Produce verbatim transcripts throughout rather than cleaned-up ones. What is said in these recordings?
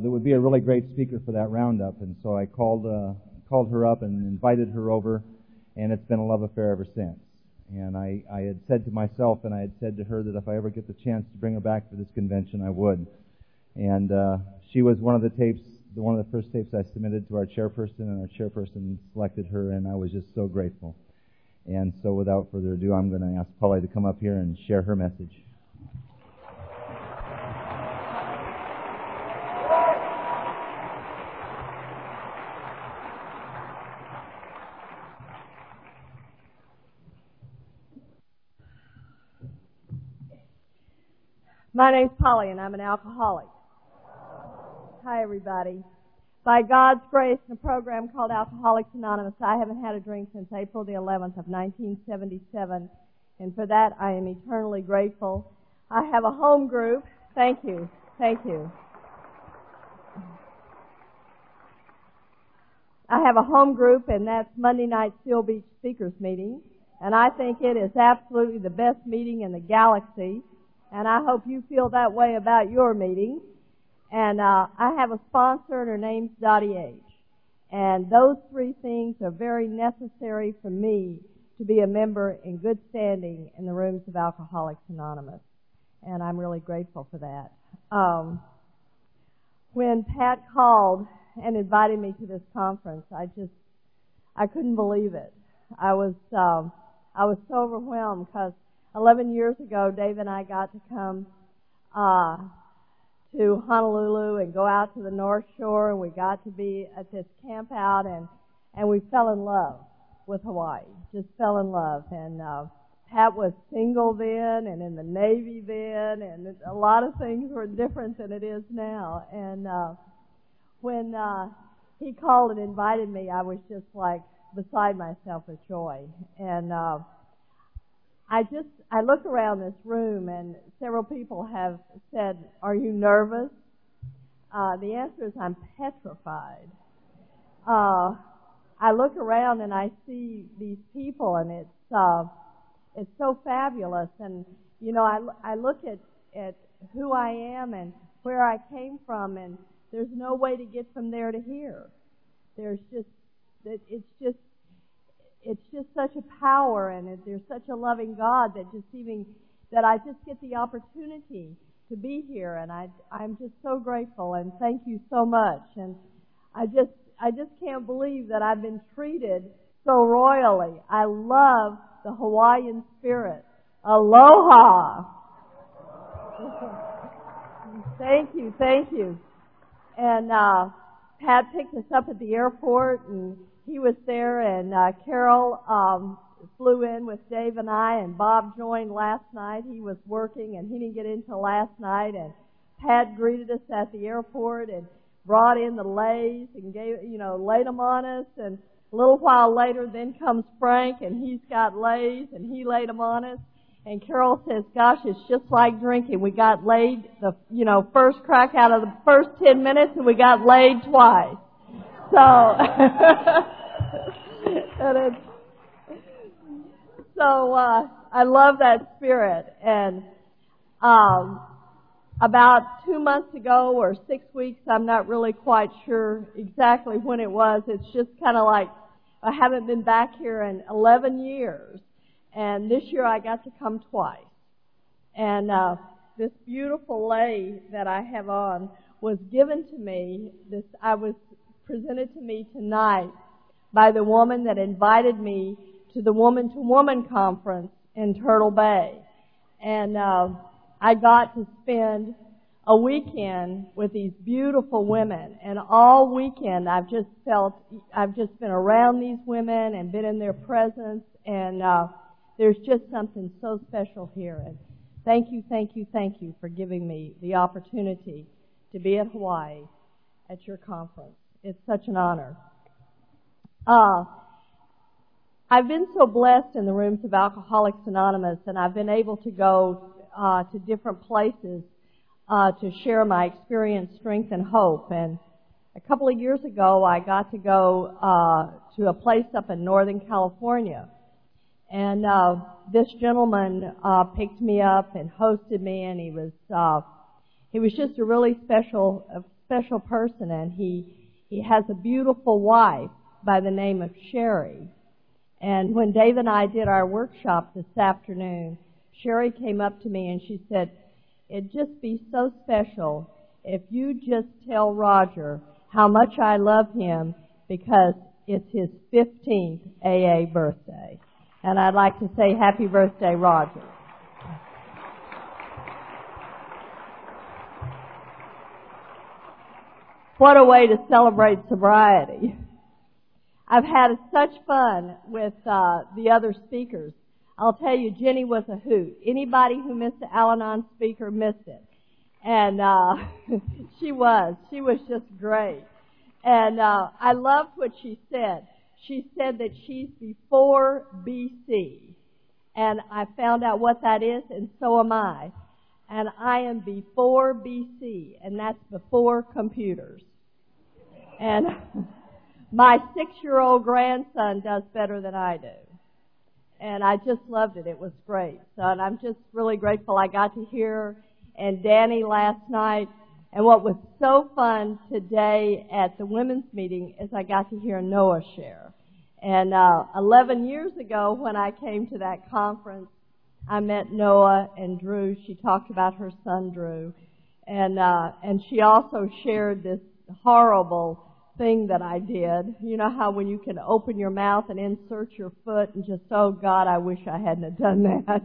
that would be a really great speaker for that roundup. And so I called uh, called her up and invited her over, and it's been a love affair ever since. And I, I had said to myself, and I had said to her that if I ever get the chance to bring her back for this convention, I would. And uh, she was one of the tapes, one of the first tapes I submitted to our chairperson, and our chairperson selected her, and I was just so grateful. And so without further ado, I'm going to ask Polly to come up here and share her message. My name's Polly, and I'm an alcoholic. Hi, everybody. By God's grace, in a program called Alcoholics Anonymous, I haven't had a drink since April the eleventh of nineteen seventy-seven, and for that I am eternally grateful. I have a home group. Thank you. Thank you. I have a home group, and that's Monday night Steel Beach Speakers Meeting, and I think it is absolutely the best meeting in the galaxy. And I hope you feel that way about your meeting. And uh, I have a sponsor, and her name's Dottie H. And those three things are very necessary for me to be a member in good standing in the rooms of Alcoholics Anonymous. And I'm really grateful for that. Um, when Pat called and invited me to this conference, I just, I couldn't believe it. I was, um, I was so overwhelmed because Eleven years ago, Dave and I got to come uh, to Honolulu and go out to the North Shore, and we got to be at this camp out, and, and we fell in love with Hawaii. Just fell in love. And uh, Pat was single then and in the Navy then, and a lot of things were different than it is now. And uh, when uh, he called and invited me, I was just like beside myself with joy. And uh, I just, I look around this room, and several people have said, are you nervous? Uh, the answer is I'm petrified. Uh, I look around and I see these people, and it's, uh, it's so fabulous. And, you know, I, I look at, at who I am and where I came from, and there's no way to get from there to here. There's just, it, it's just, It's just such a power, and it, there's such a loving God that just even that I just get the opportunity to be here, and I I'm just so grateful, and thank you so much. And I just I just can't believe that I've been treated so royally. I love the Hawaiian spirit. Aloha. Thank you, thank you. And uh, Pat picked us up at the airport, and he was there, and uh, Carol um, flew in with Dave and I, and Bob joined last night. He was working, and he didn't get in till last night. And Pat greeted us at the airport and brought in the leis and gave, you know, laid them on us. And a little while later, then comes Frank, and he's got leis, and he laid them on us. And Carol says, "Gosh, it's just like drinking. We got laid the, you know, first crack out of the first ten minutes, and we got laid twice." So, and it's, so uh, I love that spirit. And um, about two months ago or six weeks, I'm not really quite sure exactly when it was. It's just kind of like I haven't been back here in eleven years, and this year I got to come twice. And uh, this beautiful lei that I have on was given to me. This I was. presented to me tonight by the woman that invited me to the Woman to Woman conference in Turtle Bay. And uh, I got to spend a weekend with these beautiful women. And all weekend I've just felt, I've just been around these women and been in their presence. And uh, there's just something so special here. And thank you, thank you, thank you for giving me the opportunity to be at Hawaii at your conference. It's such an honor. Uh, I've been so blessed in the rooms of Alcoholics Anonymous, and I've been able to go uh, to different places uh, to share my experience, strength, and hope. And a couple of years ago, I got to go uh, to a place up in Northern California. And uh, this gentleman uh, picked me up and hosted me, and he was... Uh, he was just a really special, a special person, and he he has a beautiful wife by the name of Sherry. And when Dave and I did our workshop this afternoon, Sherry came up to me and she said, "It'd just be so special if you just tell Roger how much I love him because it's his fifteenth A A birthday." And I'd like to say happy birthday, Roger. What a way to celebrate sobriety. I've had such fun with uh, the other speakers. I'll tell you, Jenny was a hoot. Anybody who missed the Al-Anon speaker missed it. And uh, she was. She was just great. And uh, I loved what she said. She said that she's before B C. And I found out what that is, and so am I. And I am before B C, and that's before computers. And my six-year-old grandson does better than I do. And I just loved it. It was great. So, and I'm just really grateful I got to hear and Danny last night. And what was so fun today at the women's meeting is I got to hear Noah share. And uh, eleven years ago when I came to that conference, I met Noah and Drew. She talked about her son, Drew. And, uh, and she also shared this horrible thing that I did. You know how when you can open your mouth and insert your foot and just, oh God, I wish I hadn't have done that.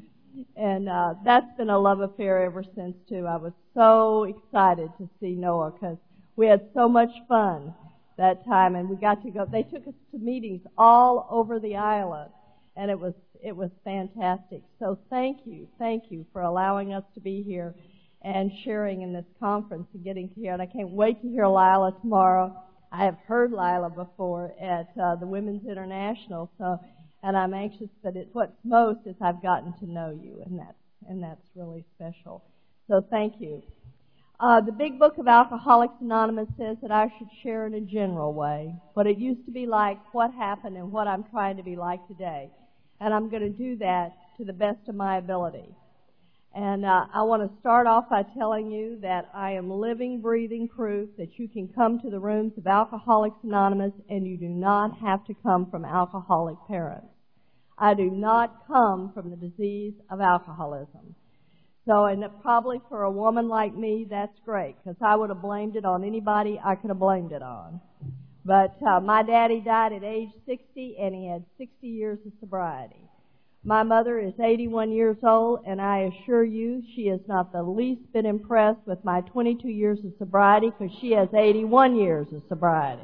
And uh, that's been a love affair ever since, too. I was so excited to see Noah because we had so much fun that time, and we got to go. They took us to meetings all over the island, and it was it was fantastic. So thank you, thank you for allowing us to be here and sharing in this conference and getting to hear. And I can't wait to hear Lila tomorrow. I have heard Lila before at uh, the Women's International, so. And I'm anxious, but it, what's most is I've gotten to know you, and that's, and that's really special. So thank you. Uh, the Big Book of Alcoholics Anonymous says that I should share in a general way what it used to be like, what happened, and what I'm trying to be like today. And I'm going to do that to the best of my ability. And uh, I want to start off by telling you that I am living, breathing proof that you can come to the rooms of Alcoholics Anonymous and you do not have to come from alcoholic parents. I do not come from the disease of alcoholism. So, and probably for a woman like me, that's great, because I would have blamed it on anybody I could have blamed it on. But uh, my daddy died at age sixty, and he had sixty years of sobriety. My mother is eighty-one years old, and I assure you she has not the least bit impressed with my twenty-two years of sobriety, because she has eighty-one years of sobriety.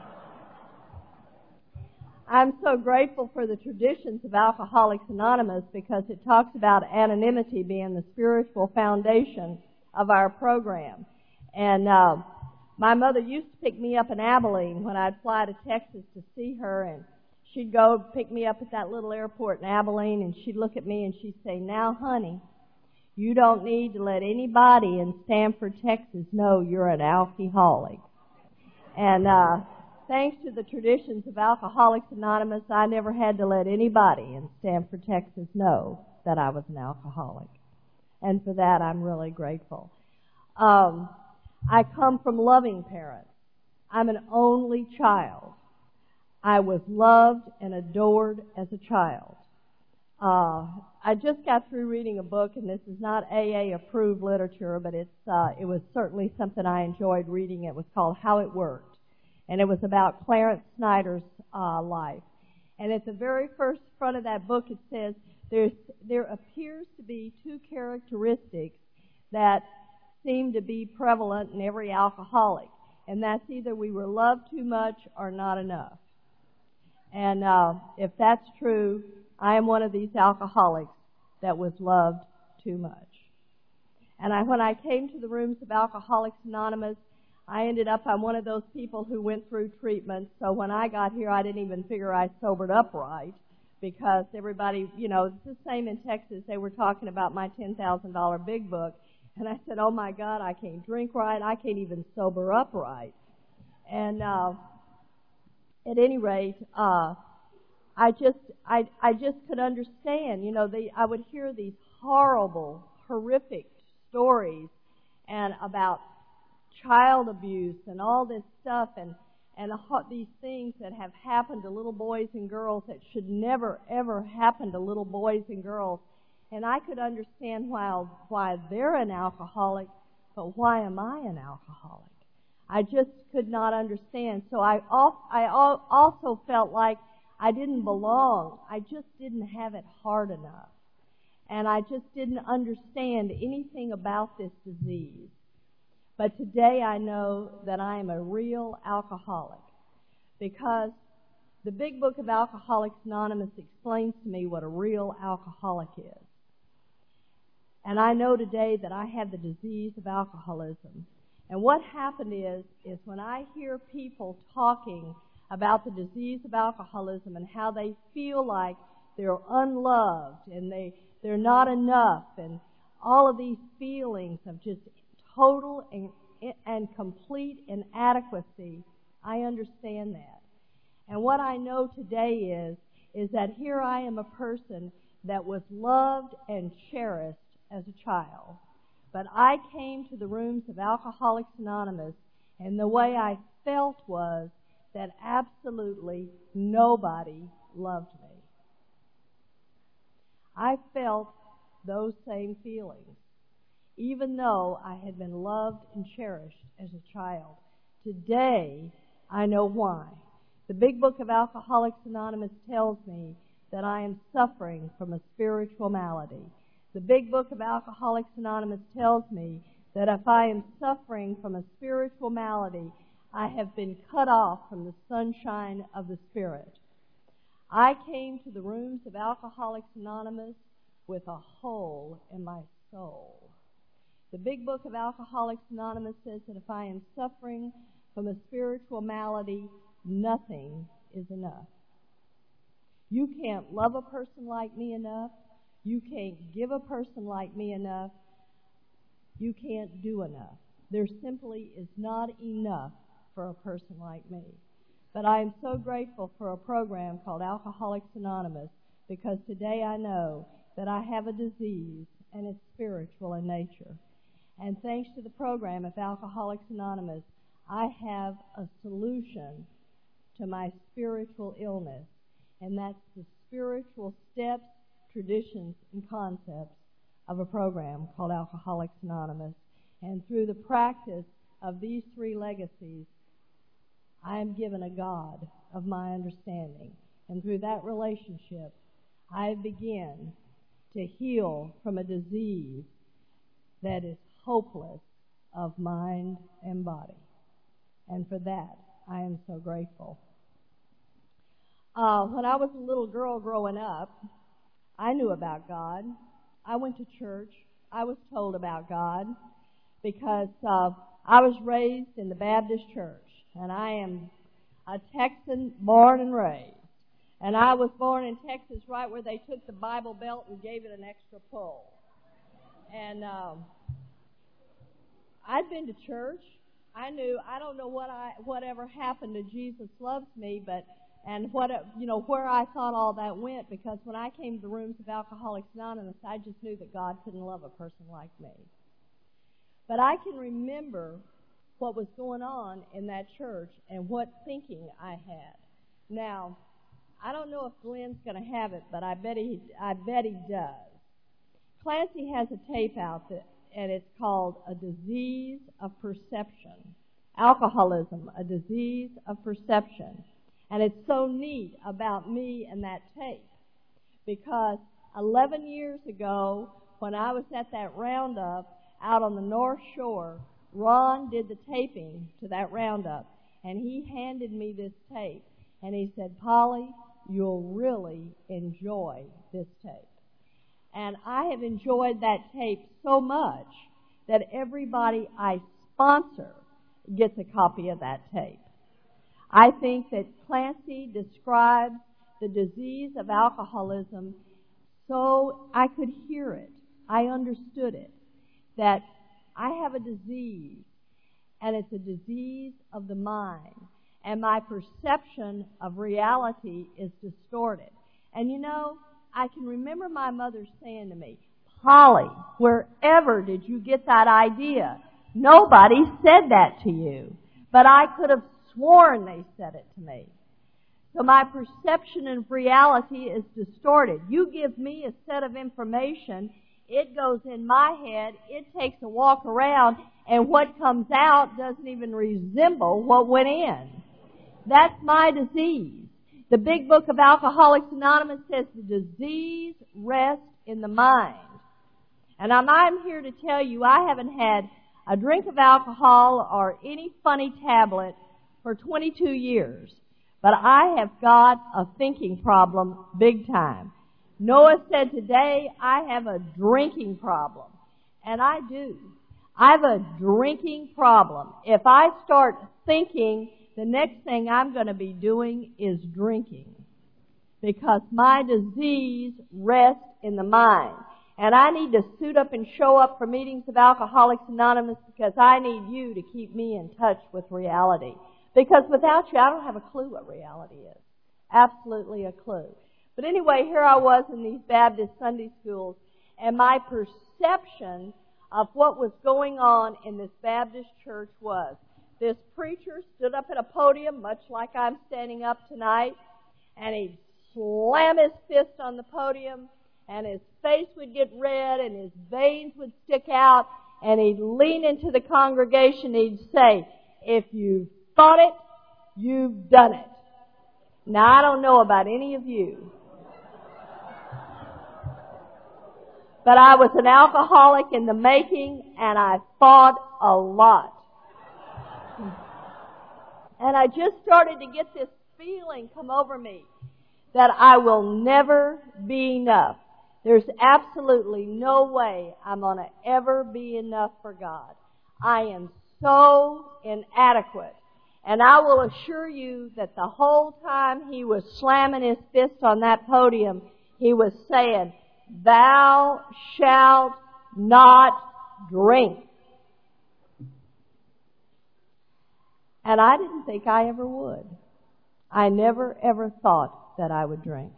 I'm so grateful for the traditions of Alcoholics Anonymous because it talks about anonymity being the spiritual foundation of our program. And uh, my mother used to pick me up in Abilene when I'd fly to Texas to see her, and she'd go pick me up at that little airport in Abilene, and she'd look at me and she'd say, "Now, honey, you don't need to let anybody in Stanford, Texas know you're an alcoholic." And uh thanks to the traditions of Alcoholics Anonymous, I never had to let anybody in Stanford, Texas know that I was an alcoholic. And for that, I'm really grateful. Um, I come from loving parents. I'm an only child. I was loved and adored as a child. Uh, I just got through reading a book, and this is not A A-approved literature, but it's uh, it was certainly something I enjoyed reading. It was called How It Worked. And it was about Clarence Snyder's uh, life. And at the very first front of that book, it says, There's, there appears to be two characteristics that seem to be prevalent in every alcoholic. And that's either we were loved too much or not enough. And uh, if that's true, I am one of these alcoholics that was loved too much. And I, when I came to the rooms of Alcoholics Anonymous, I ended up, I'm one of those people who went through treatment, so when I got here, I didn't even figure I sobered up right, because everybody, you know, it's the same in Texas. They were talking about my ten thousand dollars big book, and I said, oh my God, I can't drink right, I can't even sober up right. And uh, at any rate, uh, I just, I, I just could understand, you know, they, I would hear these horrible, horrific stories. and about child abuse and all this stuff and, and these things that have happened to little boys and girls that should never, ever happen to little boys and girls. And I could understand why, why they're an alcoholic, but why am I an alcoholic? I just could not understand. So I, I also felt like I didn't belong. I just didn't have it hard enough. And I just didn't understand anything about this disease. But today I know that I am a real alcoholic because the Big Book of Alcoholics Anonymous explains to me what a real alcoholic is. And I know today that I have the disease of alcoholism. And what happened is, is when I hear people talking about the disease of alcoholism and how they feel like they're unloved and they, they're not enough and all of these feelings of just total and, and complete inadequacy, I understand that. And what I know today is, is that here I am a person that was loved and cherished as a child. But I came to the rooms of Alcoholics Anonymous, and the way I felt was that absolutely nobody loved me. I felt those same feelings, even though I had been loved and cherished as a child. Today, I know why. The Big Book of Alcoholics Anonymous tells me that I am suffering from a spiritual malady. The Big Book of Alcoholics Anonymous tells me that if I am suffering from a spiritual malady, I have been cut off from the sunshine of the Spirit. I came to the rooms of Alcoholics Anonymous with a hole in my soul. The Big Book of Alcoholics Anonymous says that if I am suffering from a spiritual malady, nothing is enough. You can't love a person like me enough. You can't give a person like me enough. You can't do enough. There simply is not enough for a person like me. But I am so grateful for a program called Alcoholics Anonymous because today I know that I have a disease and it's spiritual in nature. And thanks to the program of Alcoholics Anonymous, I have a solution to my spiritual illness, and that's the spiritual steps, traditions, and concepts of a program called Alcoholics Anonymous. And through the practice of these three legacies, I am given a God of my understanding. And through that relationship, I begin to heal from a disease that is hopeless of mind and body. And for that, I am so grateful. Uh, when I was a little girl growing up, I knew about God. I went to church. I was told about God because uh, I was raised in the Baptist church, and I am a Texan born and raised. And I was born in Texas right where they took the Bible Belt and gave it an extra pull. And um, I'd been to church. I knew, I don't know what I, whatever happened to Jesus Loves Me, but and what, you know, where I thought all that went, because when I came to the rooms of Alcoholics Anonymous, I just knew that God couldn't love a person like me. But I can remember what was going on in that church and what thinking I had. Now, I don't know if Glenn's going to have it, but I bet he, I bet he does. Clancy has a tape out that, and it's called A Disease of Perception. Alcoholism, a Disease of Perception. And it's so neat about me and that tape because eleven years ago, when I was at that roundup out on the North Shore, Ron did the taping to that roundup, and he handed me this tape. And he said, Polly, you'll really enjoy this tape. And I have enjoyed that tape so much that everybody I sponsor gets a copy of that tape. I think that Clancy describes the disease of alcoholism so I could hear it. I understood it. That I have a disease, and it's a disease of the mind. And my perception of reality is distorted. And you know, I can remember my mother saying to me, Polly, wherever did you get that idea Nobody said that to you. But I could have sworn they said it to me. So my perception of reality is distorted. You give me a set of information, it goes in my head, it takes a walk around, and what comes out doesn't even resemble what went in. That's my disease. The big book of Alcoholics Anonymous says the disease rests in the mind. And I'm, I'm here to tell you I haven't had a drink of alcohol or any funny tablet for twenty-two years. But I have got a thinking problem big time. Noah said today I have a drinking problem. And I do. I have a drinking problem. If I start thinking, the next thing I'm going to be doing is drinking. Because my disease rests in the mind. And I need to suit up and show up for meetings of Alcoholics Anonymous because I need you to keep me in touch with reality. Because without you, I don't have a clue what reality is. Absolutely a clue. But anyway, here I was in these Baptist Sunday schools, and my perception of what was going on in this Baptist church was this preacher stood up at a podium, much like I'm standing up tonight, and he'd slam his fist on the podium, and his face would get red, and his veins would stick out, and he'd lean into the congregation, and he'd say, if you've thought it, you've done it. Now, I don't know about any of you, but I was an alcoholic in the making, and I thought a lot. And I just started to get this feeling come over me that I will never be enough. There's absolutely no way I'm going to ever be enough for God. I am so inadequate. And I will assure you that the whole time he was slamming his fist on that podium, he was saying, thou shalt not drink. And I didn't think I ever would. I never, ever thought that I would drink.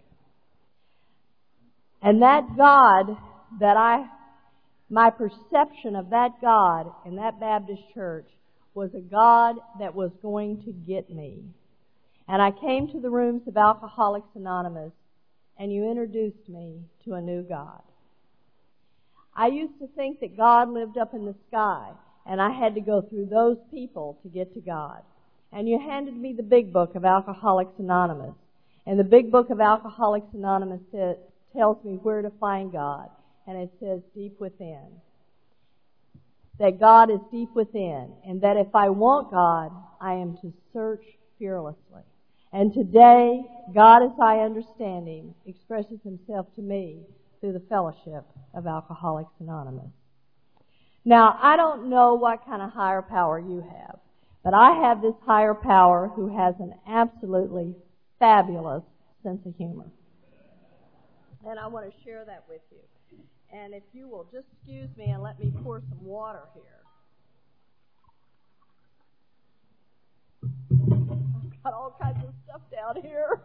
And that God that I, my perception of that God in that Baptist church was a God that was going to get me. And I came to the rooms of Alcoholics Anonymous, and you introduced me to a new God. I used to think that God lived up in the sky, and I had to go through those people to get to God. And you handed me the big book of Alcoholics Anonymous. And the big book of Alcoholics Anonymous says, tells me where to find God. And it says deep within. That God is deep within. And that if I want God, I am to search fearlessly. And today, God as I understand Him expresses Himself to me through the fellowship of Alcoholics Anonymous. Now, I don't know what kind of higher power you have, but I have this higher power who has an absolutely fabulous sense of humor. And I want to share that with you. And if you will just excuse me and let me pour some water here. I've got all kinds of stuff down here.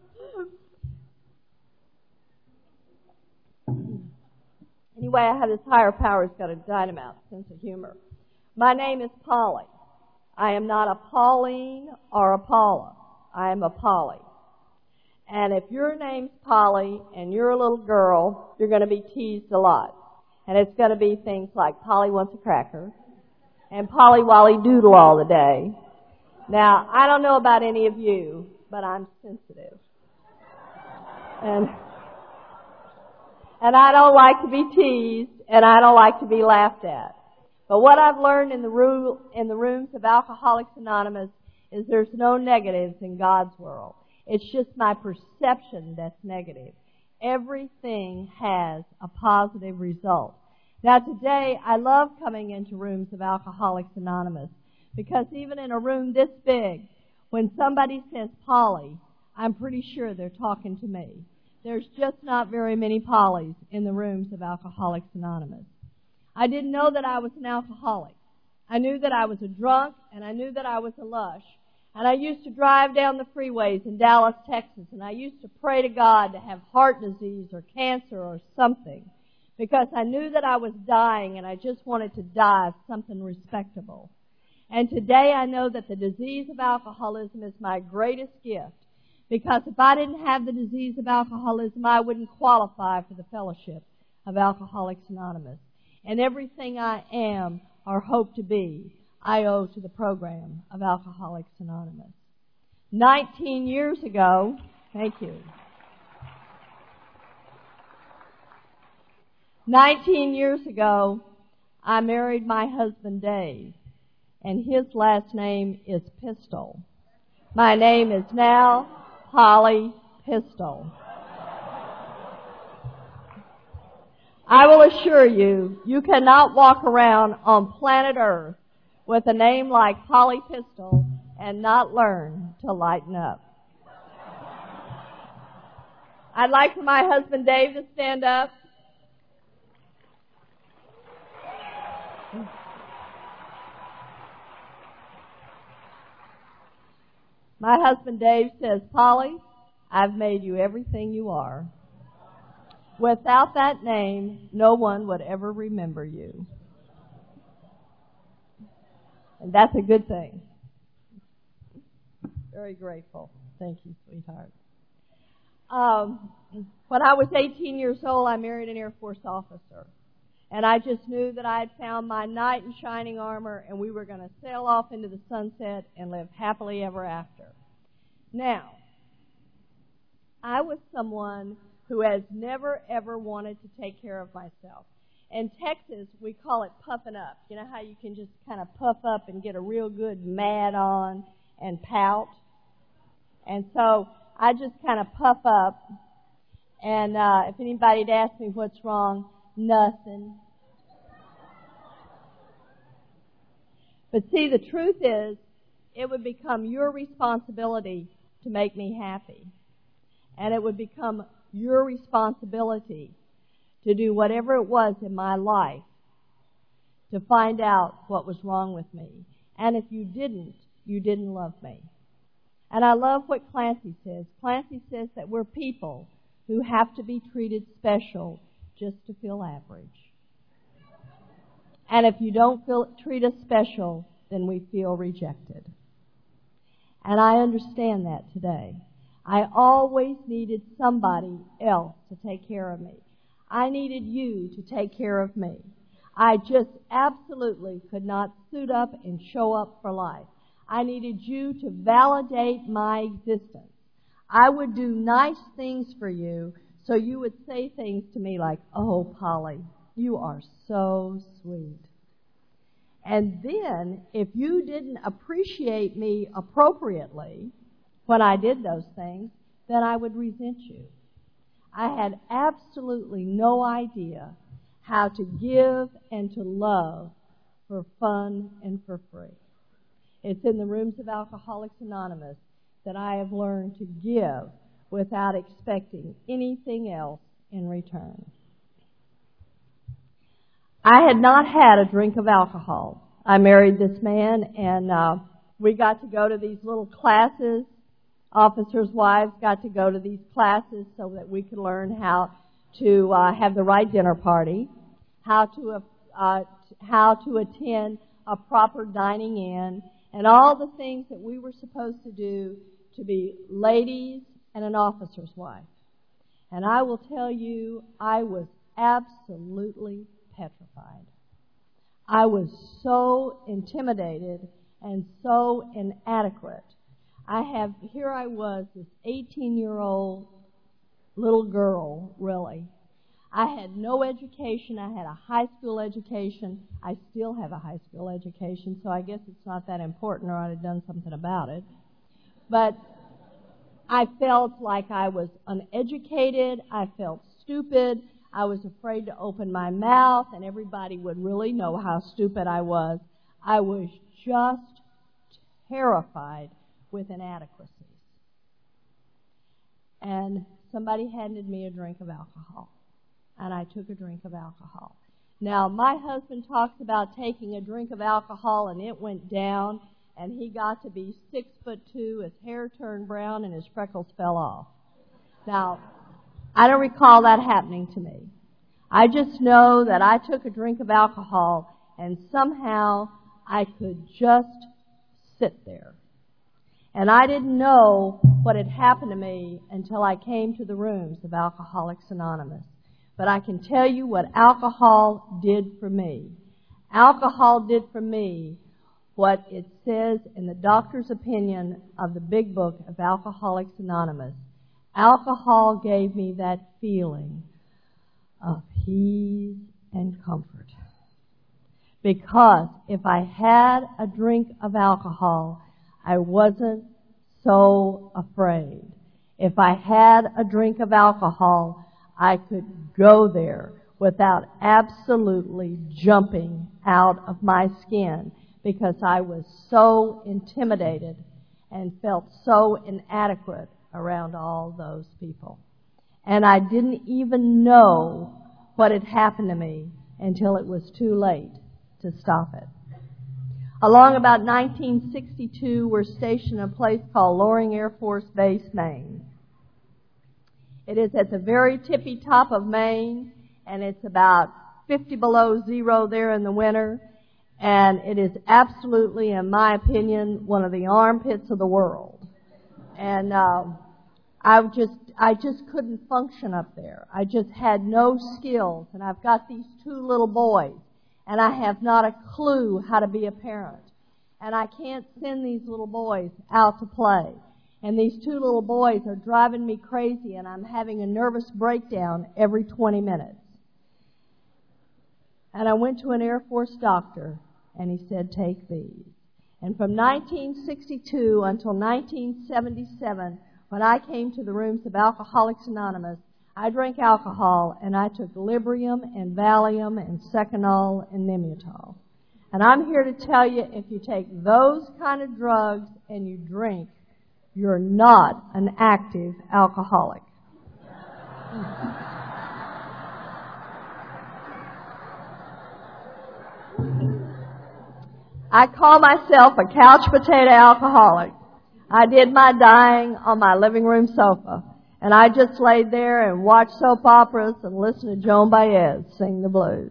Anyway, I have this higher power who's got a dynamite sense of humor. My name is Polly. I am not a Pauline or a Paula. I am a Polly. And if your name's Polly and you're a little girl, you're going to be teased a lot. And it's going to be things like Polly wants a cracker and Polly Wally Doodle all the day. Now, I don't know about any of you, but I'm sensitive. And And I don't like to be teased, and I don't like to be laughed at. But what I've learned in the room, in the rooms of Alcoholics Anonymous is there's no negatives in God's world. It's just my perception that's negative. Everything has a positive result. Now today, I love coming into rooms of Alcoholics Anonymous because even in a room this big, when somebody says Polly, I'm pretty sure they're talking to me. There's just not very many Pollys in the rooms of Alcoholics Anonymous. I didn't know that I was an alcoholic. I knew that I was a drunk, and I knew that I was a lush. And I used to drive down the freeways in Dallas, Texas, and I used to pray to God to have heart disease or cancer or something because I knew that I was dying and I just wanted to die of something respectable. And today I know that the disease of alcoholism is my greatest gift, because if I didn't have the disease of alcoholism, I wouldn't qualify for the fellowship of Alcoholics Anonymous. And everything I am or hope to be, I owe to the program of Alcoholics Anonymous. Nineteen years ago, thank you. Nineteen years ago, I married my husband Dave, and his last name is Pistol. My name is now Polly Pistol. I will assure you, you cannot walk around on planet Earth with a name like Polly Pistol and not learn to lighten up. I'd like for my husband Dave to stand up. My husband Dave says, Polly, I've made you everything you are. Without that name, no one would ever remember you. And that's a good thing. Very grateful. Thank you, sweetheart. Um, when I was eighteen years old, I married an Air Force officer. And I just knew that I had found my knight in shining armor, and we were going to sail off into the sunset and live happily ever after. Now, I was someone who has never, ever wanted to take care of myself. In Texas, we call it puffing up. You know how you can just kind of puff up and get a real good mad on and pout? And so I just kind of puff up, and uh, if anybody'd ask me what's wrong, nothing. But see, the truth is, it would become your responsibility to make me happy. And it would become your responsibility to do whatever it was in my life to find out what was wrong with me. And if you didn't, you didn't love me. And I love what Clancy says. Clancy says that we're people who have to be treated special just to feel average. And if you don't feel treat us special, then we feel rejected. And I understand that today. I always needed somebody else to take care of me. I needed you to take care of me. I just absolutely could not suit up and show up for life. I needed you to validate my existence. I would do nice things for you, so you would say things to me like, oh, Polly, you are so sweet. And then, if you didn't appreciate me appropriately when I did those things, then I would resent you. I had absolutely no idea how to give and to love for fun and for free. It's in the rooms of Alcoholics Anonymous that I have learned to give without expecting anything else in return. I had not had a drink of alcohol. I married this man, and uh, we got to go to these little classes. Officers' wives got to go to these classes so that we could learn how to uh, have the right dinner party, how to uh, how to attend a proper dining in, and all the things that we were supposed to do to be ladies and an officer's wife. And I will tell you, I was absolutely petrified. I was so intimidated and so inadequate. I have, here I was, this eighteen-year-old little girl, really. I had no education. I had a high school education. I still have a high school education, so I guess it's not that important, or I'd have done something about it. But I felt like I was uneducated. I felt stupid. I was afraid to open my mouth, and everybody would really know how stupid I was. I was just terrified with inadequacies. And somebody handed me a drink of alcohol, and I took a drink of alcohol. Now, my husband talks about taking a drink of alcohol, and it went down, and he got to be six foot two, his hair turned brown, and his freckles fell off. Now, I don't recall that happening to me. I just know that I took a drink of alcohol and somehow I could just sit there. And I didn't know what had happened to me until I came to the rooms of Alcoholics Anonymous. But I can tell you what alcohol did for me. Alcohol did for me what it says in the doctor's opinion of the big book of Alcoholics Anonymous. Alcohol gave me that feeling of peace and comfort. Because if I had a drink of alcohol, I wasn't so afraid. If I had a drink of alcohol, I could go there without absolutely jumping out of my skin because I was so intimidated and felt so inadequate around all those people. And I didn't even know what had happened to me until it was too late to stop it. Along about nineteen sixty-two, we're stationed at a place called Loring Air Force Base, Maine. It is at the very tippy top of Maine, and it's about fifty below zero there in the winter, and it is absolutely, in my opinion, one of the armpits of the world. And uh, I just, I just couldn't function up there. I just had no skills, and I've got these two little boys. And I have not a clue how to be a parent. And I can't send these little boys out to play. And these two little boys are driving me crazy, and I'm having a nervous breakdown every twenty minutes. And I went to an Air Force doctor, and he said, take these. And from nineteen sixty-two until nineteen seventy-seven, when I came to the rooms of Alcoholics Anonymous, I drank alcohol, and I took Librium and Valium and Seconal and Nembutal. And I'm here to tell you, if you take those kind of drugs and you drink, you're not an active alcoholic. I call myself a couch potato alcoholic. I did my dying on my living room sofa. And I just laid there and watched soap operas and listened to Joan Baez sing the blues.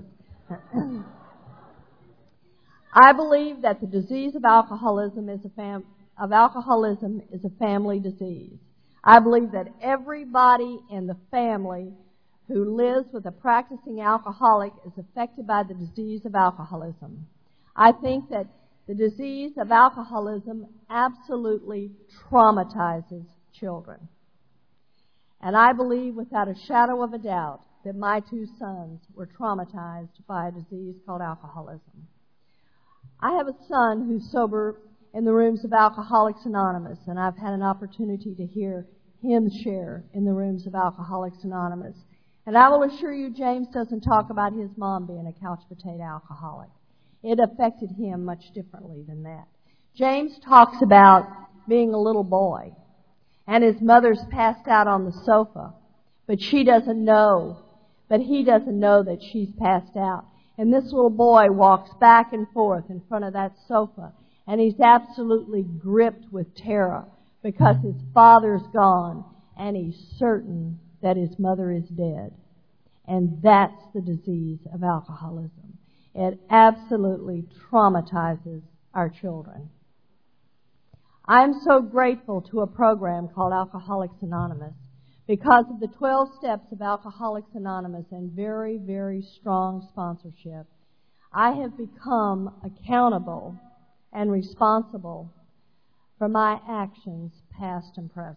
I believe that the disease of alcoholism is a fam- of alcoholism is a family disease. I believe that everybody in the family who lives with a practicing alcoholic is affected by the disease of alcoholism. I think that the disease of alcoholism absolutely traumatizes children. And I believe without a shadow of a doubt that my two sons were traumatized by a disease called alcoholism. I have a son who's sober in the rooms of Alcoholics Anonymous, and I've had an opportunity to hear him share in the rooms of Alcoholics Anonymous. And I will assure you, James doesn't talk about his mom being a couch potato alcoholic. It affected him much differently than that. James talks about being a little boy. And his mother's passed out on the sofa. But she doesn't know. But he doesn't know that she's passed out. And this little boy walks back and forth in front of that sofa. And he's absolutely gripped with terror because his father's gone. And he's certain that his mother is dead. And that's the disease of alcoholism. It absolutely traumatizes our children. I'm so grateful to a program called Alcoholics Anonymous because of the twelve steps of Alcoholics Anonymous and very, very strong sponsorship. I have become accountable and responsible for my actions, past and present.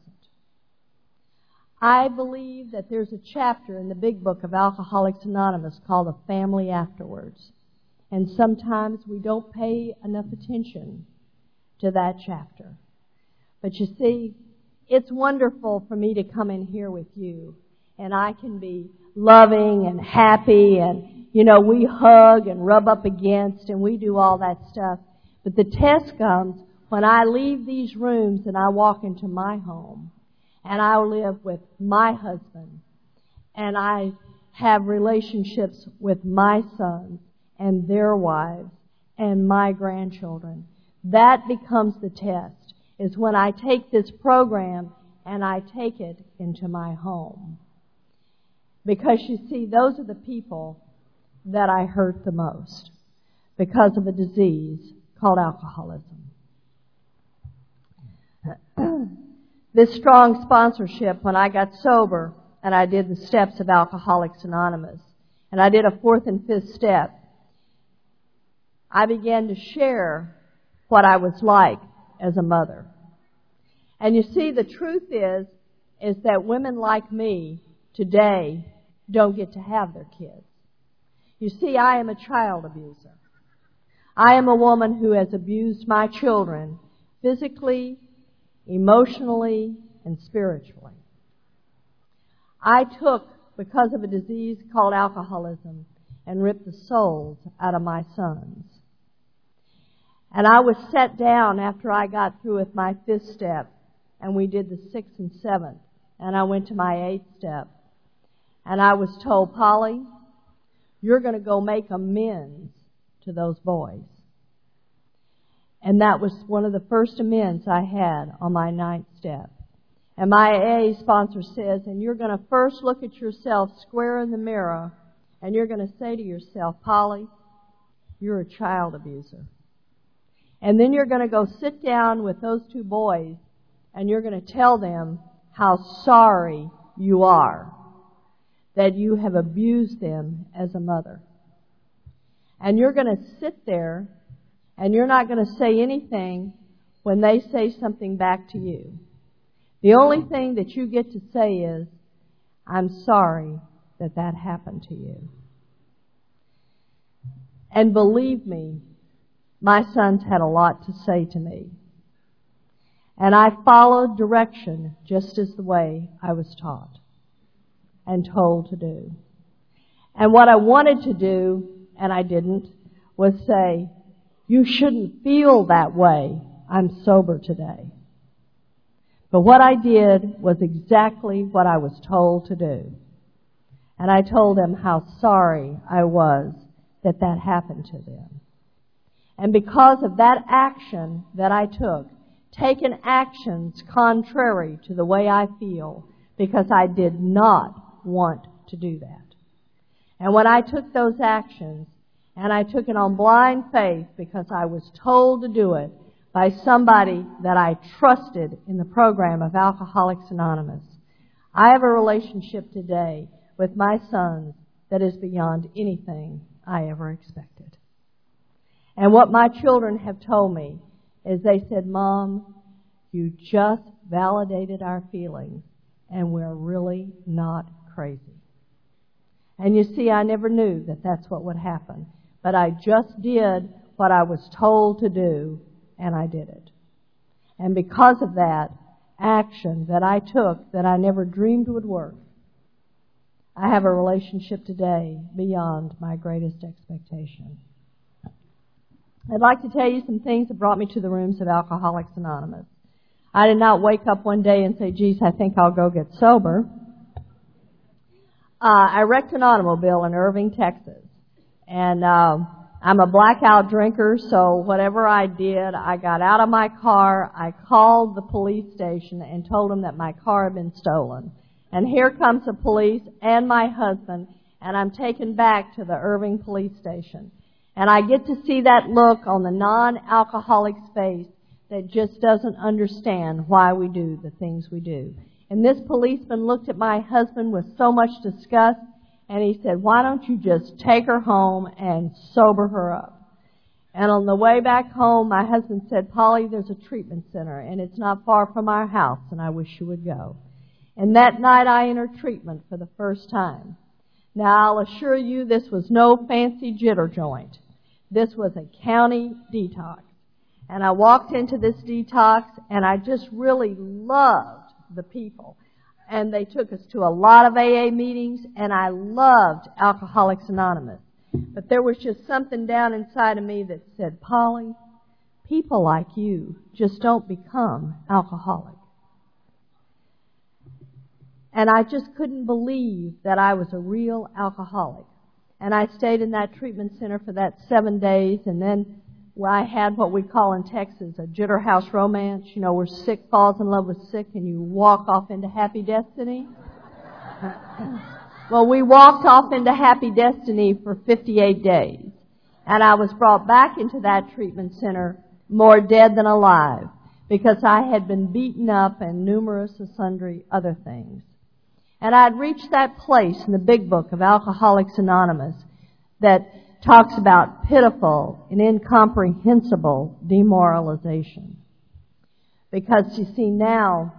I believe that there's a chapter in the big book of Alcoholics Anonymous called The Family Afterwards. And sometimes we don't pay enough attention to that chapter. But you see, it's wonderful for me to come in here with you, and I can be loving and happy, and, you know, we hug and rub up against, and we do all that stuff. But the test comes when I leave these rooms and I walk into my home, and I live with my husband, and I have relationships with my sons and their wives and my grandchildren. That becomes the test, is when I take this program and I take it into my home. Because you see, those are the people that I hurt the most because of a disease called alcoholism. This strong sponsorship, when I got sober and I did the steps of Alcoholics Anonymous, and I did a fourth and fifth step, I began to share what I was like as a mother. And you see, the truth is, is that women like me today don't get to have their kids. You see, I am a child abuser. I am a woman who has abused my children physically, emotionally, and spiritually. I took, because of a disease called alcoholism, and ripped the souls out of my sons. And I was set down after I got through with my fifth step, and we did the sixth and seventh, and I went to my eighth step. And I was told, Polly, you're going to go make amends to those boys. And that was one of the first amends I had on my ninth step. And my A A sponsor says, and you're going to first look at yourself square in the mirror, and you're going to say to yourself, Polly, you're a child abuser. And then you're going to go sit down with those two boys, and you're going to tell them how sorry you are that you have abused them as a mother. And you're going to sit there, and you're not going to say anything when they say something back to you. The only thing that you get to say is, I'm sorry that that happened to you. And believe me, my sons had a lot to say to me. And I followed direction just as the way I was taught and told to do. And what I wanted to do, and I didn't, was say, you shouldn't feel that way. I'm sober today. But what I did was exactly what I was told to do. And I told them how sorry I was that that happened to them. And because of that action that I took, taken actions contrary to the way I feel, because I did not want to do that. And when I took those actions, and I took it on blind faith because I was told to do it by somebody that I trusted in the program of Alcoholics Anonymous, I have a relationship today with my sons that is beyond anything I ever expected. And what my children have told me is they said, Mom, you just validated our feelings, and we're really not crazy. And you see, I never knew that that's what would happen. But I just did what I was told to do, and I did it. And because of that action that I took that I never dreamed would work, I have a relationship today beyond my greatest expectation. I'd like to tell you some things that brought me to the rooms of Alcoholics Anonymous. I did not wake up one day and say, geez, I think I'll go get sober. Uh, I wrecked an automobile in Irving, Texas. And uh, I'm a blackout drinker, so whatever I did, I got out of my car, I called the police station and told them that my car had been stolen. And here comes the police and my husband, and I'm taken back to the Irving police station. And I get to see that look on the non-alcoholic's face that just doesn't understand why we do the things we do. And this policeman looked at my husband with so much disgust, and he said, why don't you just take her home and sober her up? And on the way back home, my husband said, Polly, there's a treatment center, and it's not far from our house, and I wish you would go. And that night I entered treatment for the first time. Now, I'll assure you this was no fancy jitter joint. This was a county detox. And I walked into this detox, and I just really loved the people. And they took us to a lot of A A meetings, and I loved Alcoholics Anonymous. But there was just something down inside of me that said, Polly, people like you just don't become alcoholic. And I just couldn't believe that I was a real alcoholic. And I stayed in that treatment center for that seven days, and then well, I had what we call in Texas a jitter house romance, you know, where sick falls in love with sick and you walk off into happy destiny. Well, we walked off into happy destiny for fifty-eight days. And I was brought back into that treatment center more dead than alive because I had been beaten up and numerous and sundry other things. And I'd reached that place in the big book of Alcoholics Anonymous that talks about pitiful and incomprehensible demoralization. Because, you see, now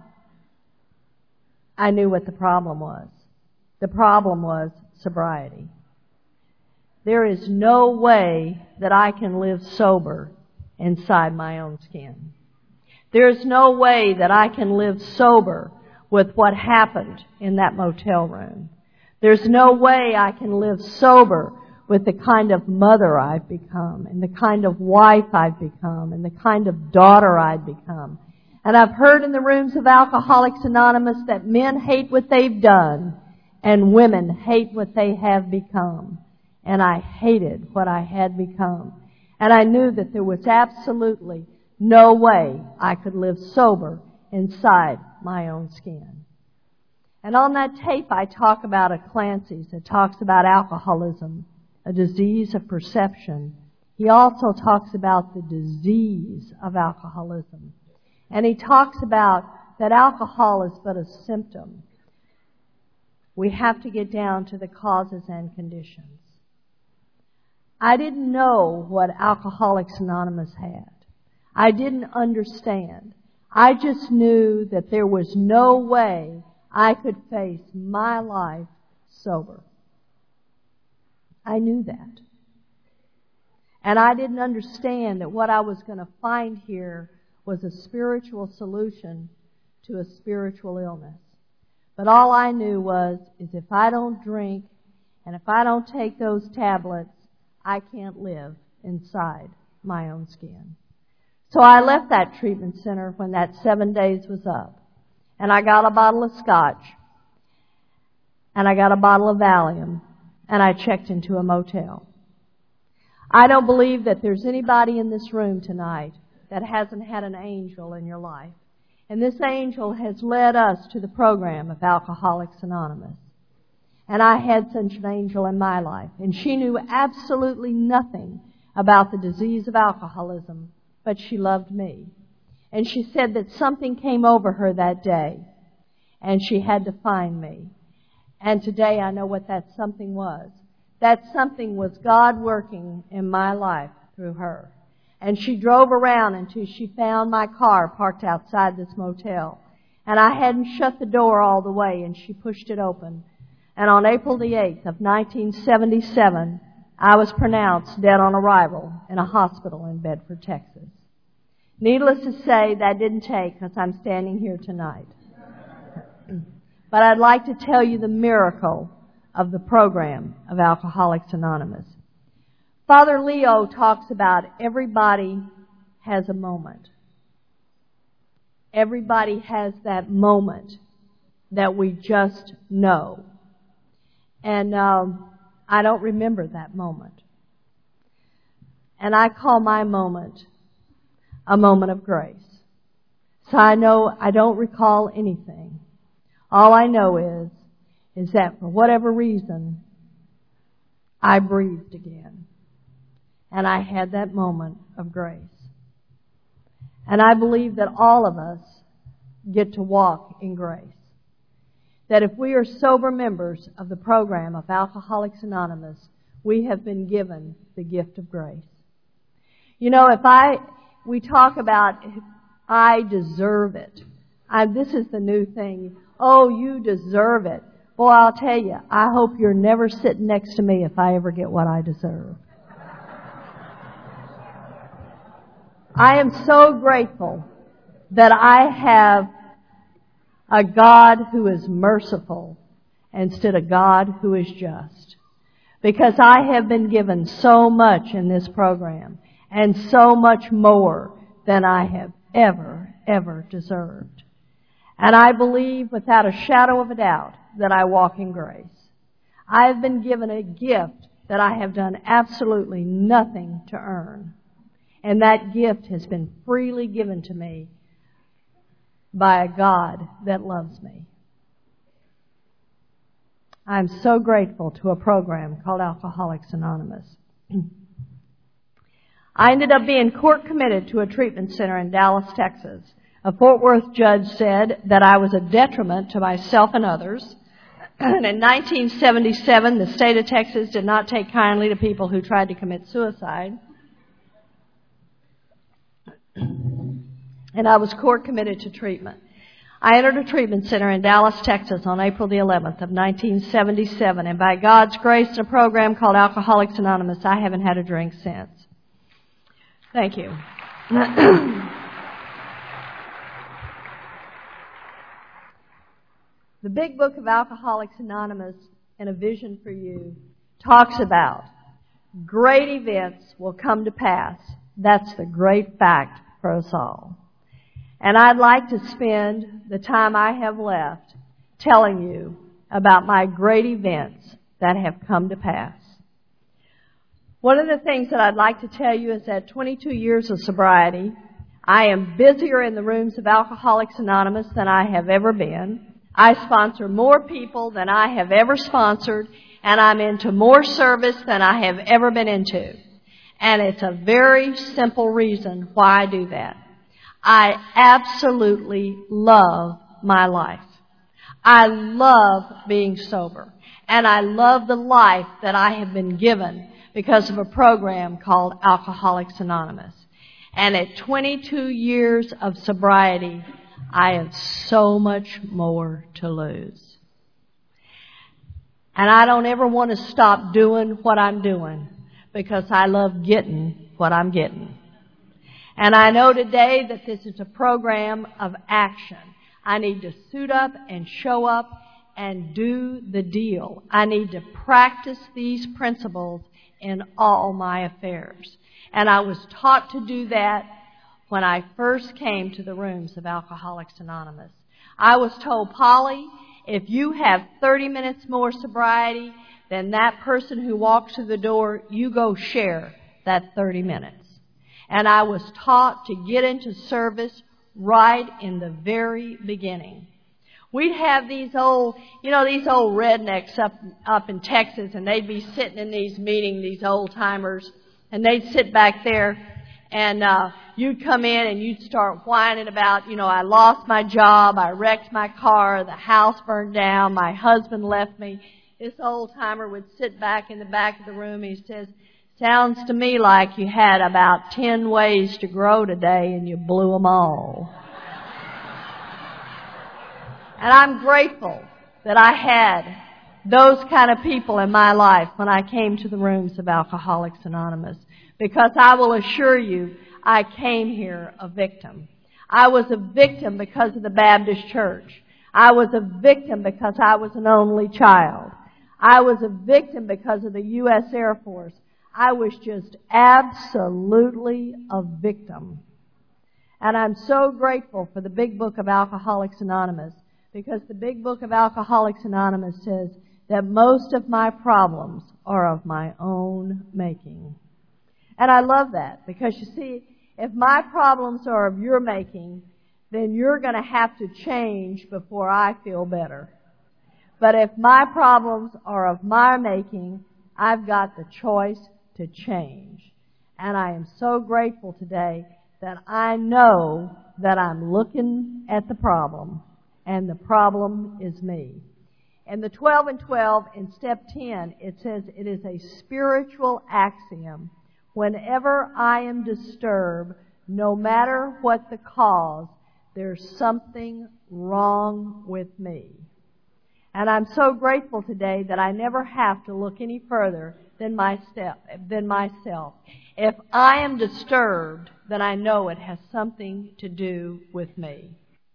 I knew what the problem was. The problem was sobriety. There is no way that I can live sober inside my own skin. There is no way that I can live sober with what happened in that motel room. There's no way I can live sober with the kind of mother I've become and the kind of wife I've become and the kind of daughter I've become. And I've heard in the rooms of Alcoholics Anonymous that men hate what they've done and women hate what they have become. And I hated what I had become. And I knew that there was absolutely no way I could live sober inside my own skin. And on that tape I talk about a Clancy's that talks about alcoholism, a disease of perception. He also talks about the disease of alcoholism. And he talks about that alcohol is but a symptom. We have to get down to the causes and conditions. I didn't know what Alcoholics Anonymous had. I didn't understand. I just knew that there was no way I could face my life sober. I knew that. And I didn't understand that what I was going to find here was a spiritual solution to a spiritual illness. But all I knew was, is if I don't drink and if I don't take those tablets, I can't live inside my own skin. So I left that treatment center when that seven days was up. And I got a bottle of scotch. And I got a bottle of Valium. And I checked into a motel. I don't believe that there's anybody in this room tonight that hasn't had an angel in your life. And this angel has led us to the program of Alcoholics Anonymous. And I had such an angel in my life. And she knew absolutely nothing about the disease of alcoholism, but she loved me. And she said that something came over her that day, and she had to find me. And today I know what that something was. That something was God working in my life through her. And she drove around until she found my car parked outside this motel. And I hadn't shut the door all the way, and she pushed it open. And on April the eighth of nineteen seventy-seven, I was pronounced dead on arrival in a hospital in Bedford, Texas. Needless to say, that didn't take because I'm standing here tonight. But I'd like to tell you the miracle of the program of Alcoholics Anonymous. Father Leo talks about everybody has a moment. Everybody has that moment that we just know. And um, I don't remember that moment. And I call my moment a moment of grace. So I know I don't recall anything. All I know is, is that for whatever reason, I breathed again. And I had that moment of grace. And I believe that all of us get to walk in grace. That if we are sober members of the program of Alcoholics Anonymous, we have been given the gift of grace. You know, if I, we talk about, I deserve it. I, this is the new thing. Oh, you deserve it. Boy, I'll tell you, I hope you're never sitting next to me if I ever get what I deserve. I am so grateful that I have a God who is merciful instead of God who is just. Because I have been given so much in this program and so much more than I have ever, ever deserved. And I believe without a shadow of a doubt that I walk in grace. I have been given a gift that I have done absolutely nothing to earn. And that gift has been freely given to me by a God that loves me. I'm so grateful to a program called Alcoholics Anonymous. I ended up being court committed to a treatment center in Dallas, Texas. A Fort Worth judge said that I was a detriment to myself and others. And in nineteen seventy-seven, the state of Texas did not take kindly to people who tried to commit suicide. And I was court committed to treatment. I entered a treatment center in Dallas, Texas on April the eleventh of nineteen seventy-seven, and by God's grace, in a program called Alcoholics Anonymous, I haven't had a drink since. Thank you. The Big Book of Alcoholics Anonymous and A Vision for You talks about great events will come to pass. That's the great fact for us all. And I'd like to spend the time I have left telling you about my great events that have come to pass. One of the things that I'd like to tell you is that twenty-two years of sobriety, I am busier in the rooms of Alcoholics Anonymous than I have ever been. I sponsor more people than I have ever sponsored, and I'm into more service than I have ever been into. And it's a very simple reason why I do that. I absolutely love my life. I love being sober. And I love the life that I have been given because of a program called Alcoholics Anonymous. And at twenty-two years of sobriety, I have so much more to lose. And I don't ever want to stop doing what I'm doing because I love getting what I'm getting. And I know today that this is a program of action. I need to suit up and show up and do the deal. I need to practice these principles in all my affairs. And I was taught to do that when I first came to the rooms of Alcoholics Anonymous. I was told, Polly, if you have thirty minutes more sobriety than that person who walks through the door, you go share that thirty minutes. And I was taught to get into service right in the very beginning. We'd have these old, you know, these old rednecks up up in Texas, and they'd be sitting in these meetings, these old timers, and they'd sit back there, and uh, you'd come in and you'd start whining about, you know, I lost my job, I wrecked my car, the house burned down, my husband left me. This old timer would sit back in the back of the room, and he says, sounds to me like you had about ten ways to grow today and you blew them all. And I'm grateful that I had those kind of people in my life when I came to the rooms of Alcoholics Anonymous. Because I will assure you, I came here a victim. I was a victim because of the Baptist Church. I was a victim because I was an only child. I was a victim because of the U S Air Force. I was just absolutely a victim. And I'm so grateful for the Big Book of Alcoholics Anonymous, because the Big Book of Alcoholics Anonymous says that most of my problems are of my own making. And I love that, because you see, if my problems are of your making, then you're going to have to change before I feel better. But if my problems are of my making, I've got the choice to change. And I am so grateful today that I know that I'm looking at the problem, and the problem is me. In the twelve and twelve, in step ten, it says it is a spiritual axiom. Whenever I am disturbed, no matter what the cause, there's something wrong with me. And I'm so grateful today that I never have to look any further than myself. Than myself. If I am disturbed, then I know it has something to do with me.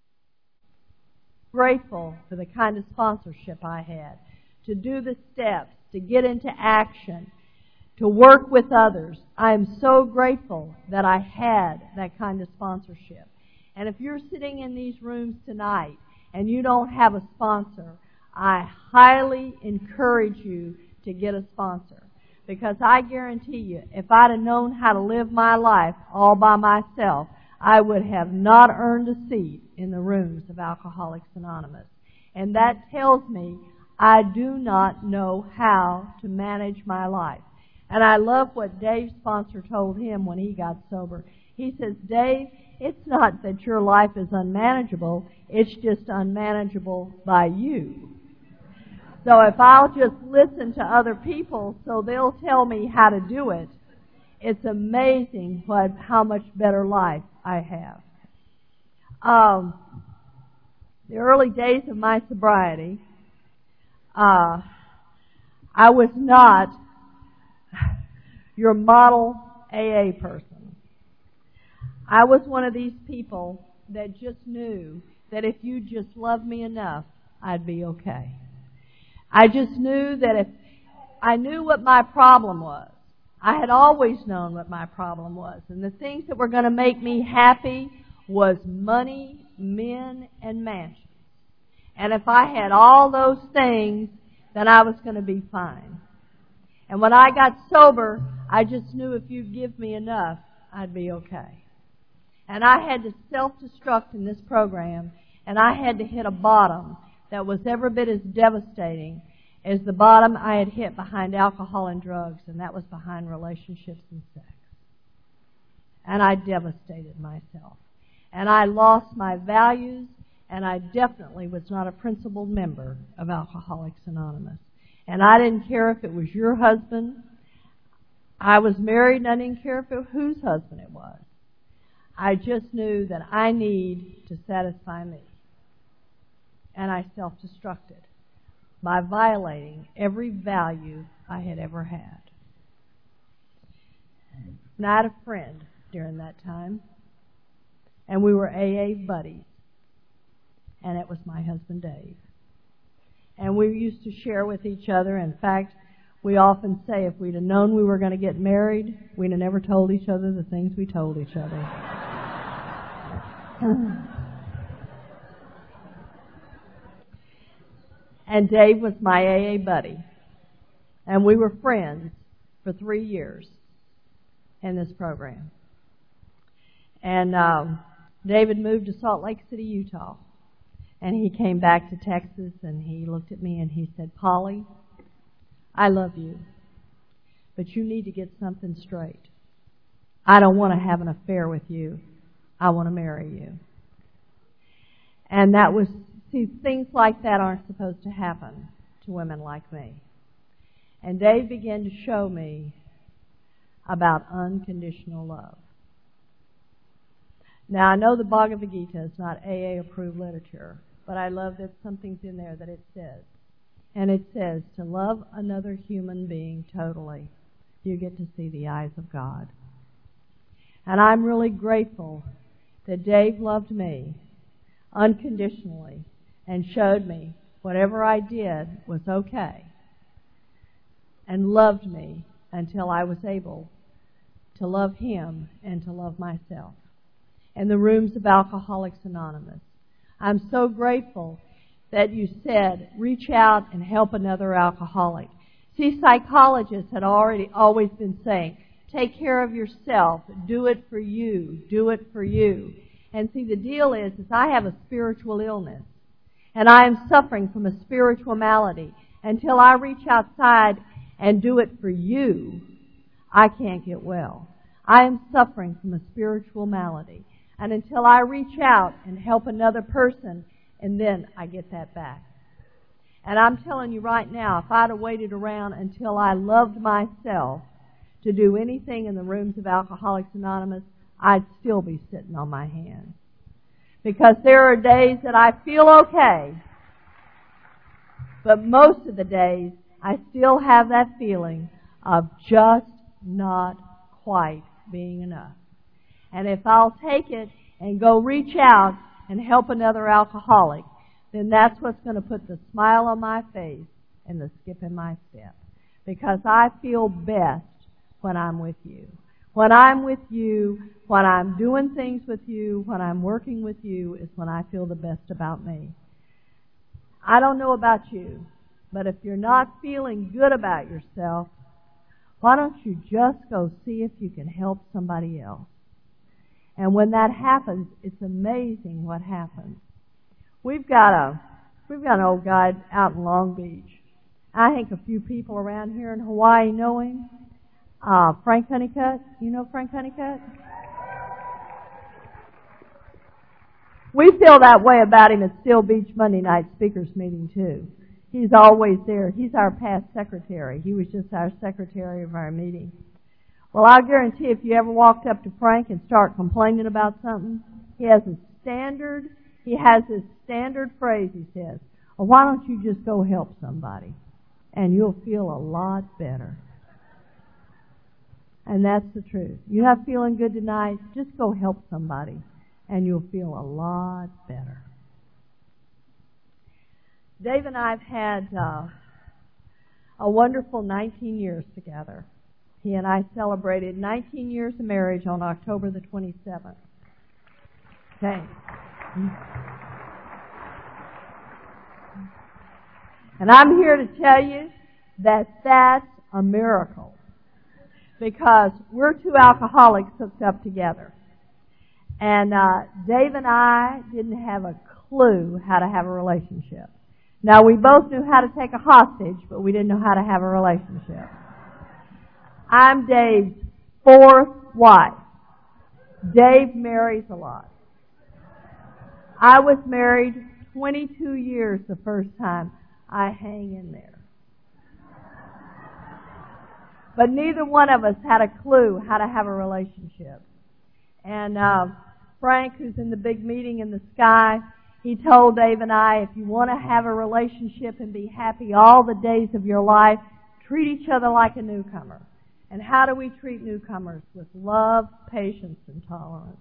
Grateful for the kind of sponsorship I had, to do the steps, to get into action, to work with others. I am so grateful that I had that kind of sponsorship. And if you're sitting in these rooms tonight and you don't have a sponsor, I highly encourage you to get a sponsor. Because I guarantee you, if I'd have known how to live my life all by myself, I would have not earned a seat in the rooms of Alcoholics Anonymous. And that tells me I do not know how to manage my life. And I love what Dave's sponsor told him when he got sober. He says, Dave, it's not that your life is unmanageable, it's just unmanageable by you. So if I'll just listen to other people so they'll tell me how to do it, it's amazing what how much better life I have. Um, the early days of my sobriety, uh, I was not your model A A person. I was one of these people that just knew that if you just loved me enough, I'd be okay. I just knew that if I knew what my problem was, I had always known what my problem was. And the things that were going to make me happy was money, men, and mansions. And if I had all those things, then I was going to be fine. And when I got sober, I just knew if you'd give me enough, I'd be okay. And I had to self-destruct in this program, and I had to hit a bottom that was every bit as devastating as the bottom I had hit behind alcohol and drugs, and that was behind relationships and sex. And I devastated myself. And I lost my values, and I definitely was not a principled member of Alcoholics Anonymous. And I didn't care if it was your husband. I was married, and I didn't care if it was whose husband it was. I just knew that I need to satisfy me. And I self-destructed by violating every value I had ever had. And I had a friend during that time, and we were A A buddies, and it was my husband Dave. And we used to share with each other. In fact, we often say if we'd have known we were going to get married, we'd have never told each other the things we told each other. And Dave was my A A buddy. And we were friends for three years in this program. And um, David moved to Salt Lake City, Utah. And he came back to Texas, and he looked at me and he said, Polly, I love you, but you need to get something straight. I don't want to have an affair with you. I want to marry you. And that was, see, things like that aren't supposed to happen to women like me. And Dave began to show me about unconditional love. Now, I know the Bhagavad Gita is not A A-approved literature, but I love that something's in there that it says. And it says, to love another human being totally, you get to see the eyes of God. And I'm really grateful that Dave loved me unconditionally and showed me whatever I did was okay, and loved me until I was able to love him and to love myself. In the rooms of Alcoholics Anonymous, I'm so grateful that you said, reach out and help another alcoholic. See, psychologists had already always been saying, take care of yourself, do it for you, do it for you. And see, the deal is, is I have a spiritual illness, and I am suffering from a spiritual malady. Until I reach outside and do it for you, I can't get well. I am suffering from a spiritual malady. And until I reach out and help another person, and then I get that back. And I'm telling you right now, if I'd have waited around until I loved myself to do anything in the rooms of Alcoholics Anonymous, I'd still be sitting on my hands. Because there are days that I feel okay, but most of the days I still have that feeling of just not quite being enough. And if I'll take it and go reach out and help another alcoholic, then that's what's going to put the smile on my face and the skip in my step. Because I feel best when I'm with you. When I'm with you, when I'm doing things with you, when I'm working with you, is when I feel the best about me. I don't know about you, but if you're not feeling good about yourself, why don't you just go see if you can help somebody else? And when that happens, it's amazing what happens. We've got a we've got an old guy out in Long Beach, I think a few people around here in Hawaii know him. Uh, Frank Honeycutt. You know Frank Honeycutt? We feel that way about him at Steel Beach Monday night speakers meeting too. He's always there. He's our past secretary. He was just our secretary of our meeting. Well, I guarantee if you ever walked up to Frank and start complaining about something, he has a standard, he has this standard phrase he says, well, why don't you just go help somebody? And you'll feel a lot better. And that's the truth. You're not feeling good tonight, just go help somebody, and you'll feel a lot better. Dave and I have had uh, a wonderful nineteen years together. He and I celebrated nineteen years of marriage on October the twenty-seventh. Okay. And I'm here to tell you that that's a miracle, because we're two alcoholics hooked up together. And uh, Dave and I didn't have a clue how to have a relationship. Now, we both knew how to take a hostage, but we didn't know how to have a relationship. I'm Dave's fourth wife. Dave marries a lot. I was married twenty-two years the first time. I hang in there. But neither one of us had a clue how to have a relationship. And uh, Frank, who's in the big meeting in the sky, he told Dave and I, if you want to have a relationship and be happy all the days of your life, treat each other like a newcomer. And how do we treat newcomers? With love, patience, and tolerance.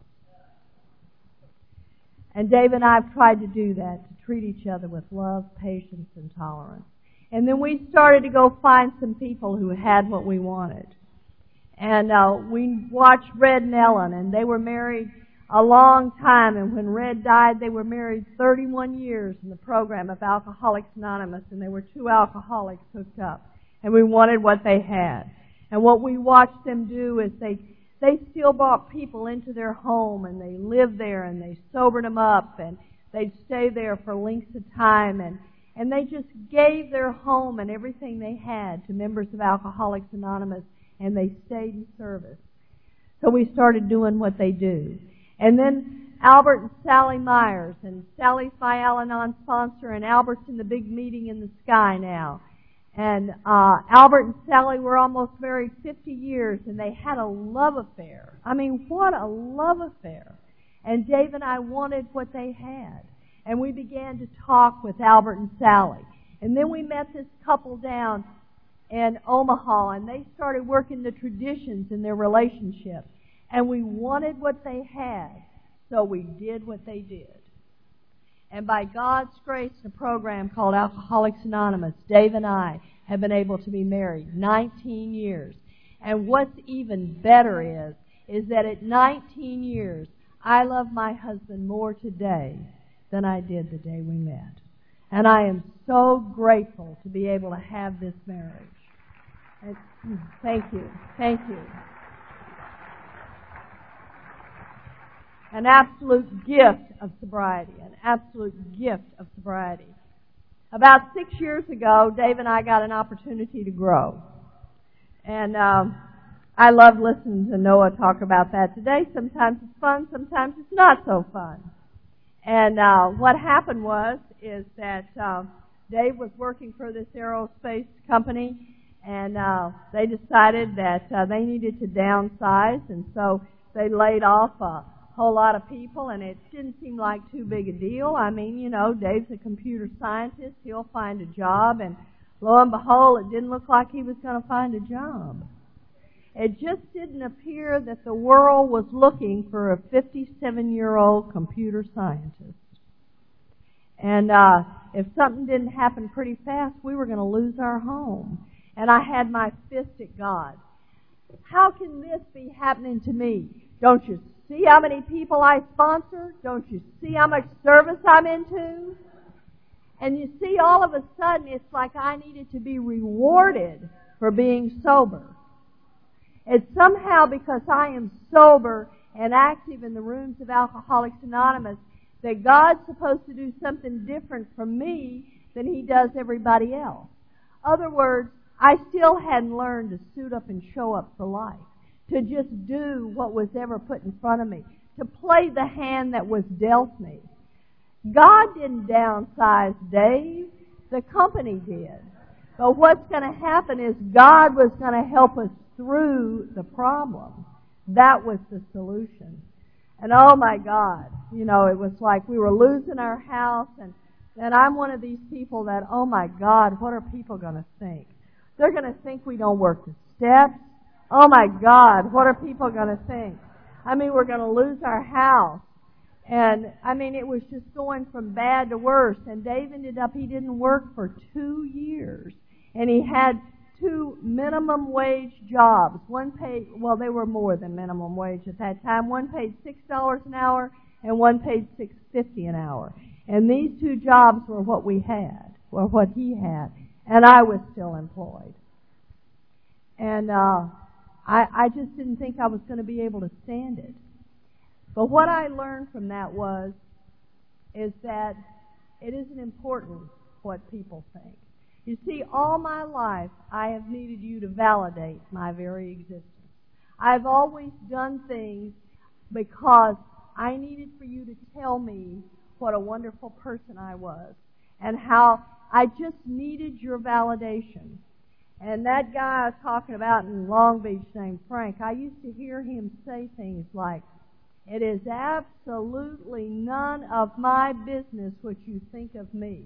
And Dave and I have tried to do that, to treat each other with love, patience, and tolerance. And then we started to go find some people who had what we wanted. And uh, we watched Red and Ellen, and they were married a long time. And when Red died, they were married thirty-one years in the program of Alcoholics Anonymous, and they were two alcoholics hooked up. And we wanted what they had. And what we watched them do is they they still brought people into their home, and they lived there, and they sobered them up, and they'd stay there for lengths of time, and and they just gave their home and everything they had to members of Alcoholics Anonymous, and they stayed in service. So we started doing what they do. And then Albert and Sally Myers, and Sally's my Al-Anon sponsor, and Albert's in the big meeting in the sky now. And uh, Albert and Sally were almost married fifty years, and they had a love affair. I mean, what a love affair. And Dave and I wanted what they had. And we began to talk with Albert and Sally. And then we met this couple down in Omaha, and they started working the traditions in their relationship. And we wanted what they had, so we did what they did. And by God's grace, in a program called Alcoholics Anonymous, Dave and I have been able to be married nineteen years. And what's even better is, is that at nineteen years, I love my husband more today than I did the day we met. And I am so grateful to be able to have this marriage. And, thank you. Thank you. An absolute gift of sobriety, an absolute gift of sobriety. About six years ago, Dave and I got an opportunity to grow. And um, I love listening to Noah talk about that today. Sometimes it's fun, sometimes it's not so fun. And uh, what happened was, is that uh, Dave was working for this aerospace company, and uh, they decided that uh, they needed to downsize, and so they laid off a whole lot of people, and it didn't seem like too big a deal. I mean, you know, Dave's a computer scientist. He'll find a job, and lo and behold, it didn't look like he was going to find a job. It just didn't appear that the world was looking for a fifty-seven-year-old computer scientist. And uh, if something didn't happen pretty fast, we were going to lose our home. And I had my fist at God. How can this be happening to me? Don't you see how many people I sponsor? Don't you see how much service I'm into? And you see, all of a sudden, it's like I needed to be rewarded for being sober. It's somehow because I am sober and active in the rooms of Alcoholics Anonymous that God's supposed to do something different from me than He does everybody else. other words, I still hadn't learned to suit up and show up for life, to just do what was ever put in front of me, to play the hand that was dealt me. God didn't downsize Dave. The company did. But what's going to happen is God was going to help us through the problem. That was the solution. And oh my God, you know, it was like we were losing our house, and, and I'm one of these people that, oh my God, what are people going to think? They're going to think we don't work the steps. Oh my God, what are people going to think? I mean, we're going to lose our house. And, I mean, it was just going from bad to worse. And Dave ended up, he didn't work for two years. And he had two minimum wage jobs. One paid, well, they were more than minimum wage at that time. One paid six dollars an hour and one paid six dollars and fifty cents an hour. And these two jobs were what we had, or what he had. And I was still employed. And uh, I, I just didn't think I was going to be able to stand it. But what I learned from that was, is that it isn't important what people think. You see, all my life, I have needed you to validate my very existence. I've always done things because I needed for you to tell me what a wonderful person I was and how I just needed your validation. And that guy I was talking about in Long Beach named Frank, I used to hear him say things like, "It is absolutely none of my business what you think of me.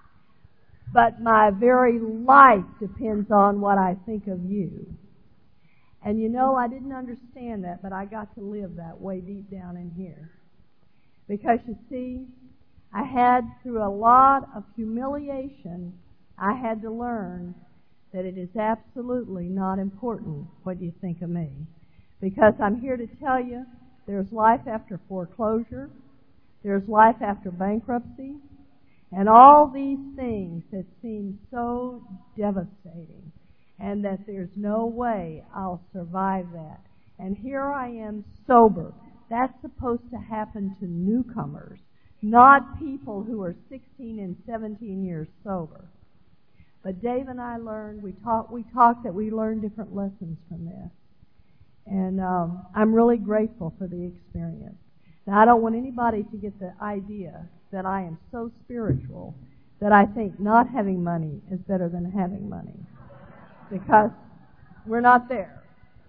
But my very life depends on what I think of you." And you know, I didn't understand that, but I got to live that way deep down in here. Because you see, I had, through a lot of humiliation, I had to learn that it is absolutely not important what you think of me. Because I'm here to tell you, there's life after foreclosure, there's life after bankruptcy, and all these things that seem so devastating, and that there's no way I'll survive that. And here I am sober. That's supposed to happen to newcomers, not people who are sixteen and seventeen years sober. But Dave and I learned, we talked, we talked that we learned different lessons from this. And um, I'm really grateful for the experience. Now, I don't want anybody to get the idea that I am so spiritual that I think not having money is better than having money. Because we're not there.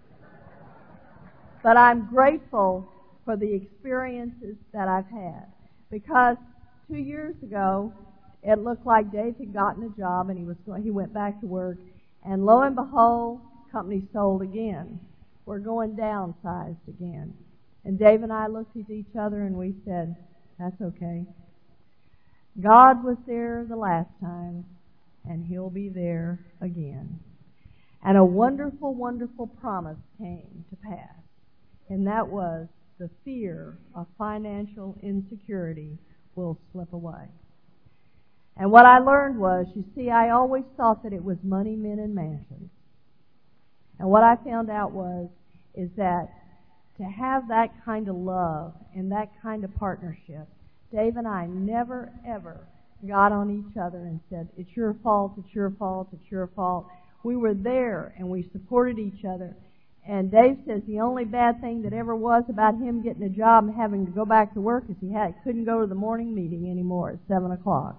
But I'm grateful for the experiences that I've had. Because two years ago, it looked like Dave had gotten a job and he was going, he went back to work. And lo and behold, company sold again. We're going downsized again. And Dave and I looked at each other and we said, that's okay. God was there the last time, and He'll be there again. And a wonderful, wonderful promise came to pass. And that was the fear of financial insecurity will slip away. And what I learned was, you see, I always thought that it was money, men, and mansions. And what I found out was, is that to have that kind of love and that kind of partnership, Dave and I never, ever got on each other and said, it's your fault, it's your fault, it's your fault. We were there and we supported each other. And Dave says the only bad thing that ever was about him getting a job and having to go back to work is he had couldn't go to the morning meeting anymore at seven o'clock.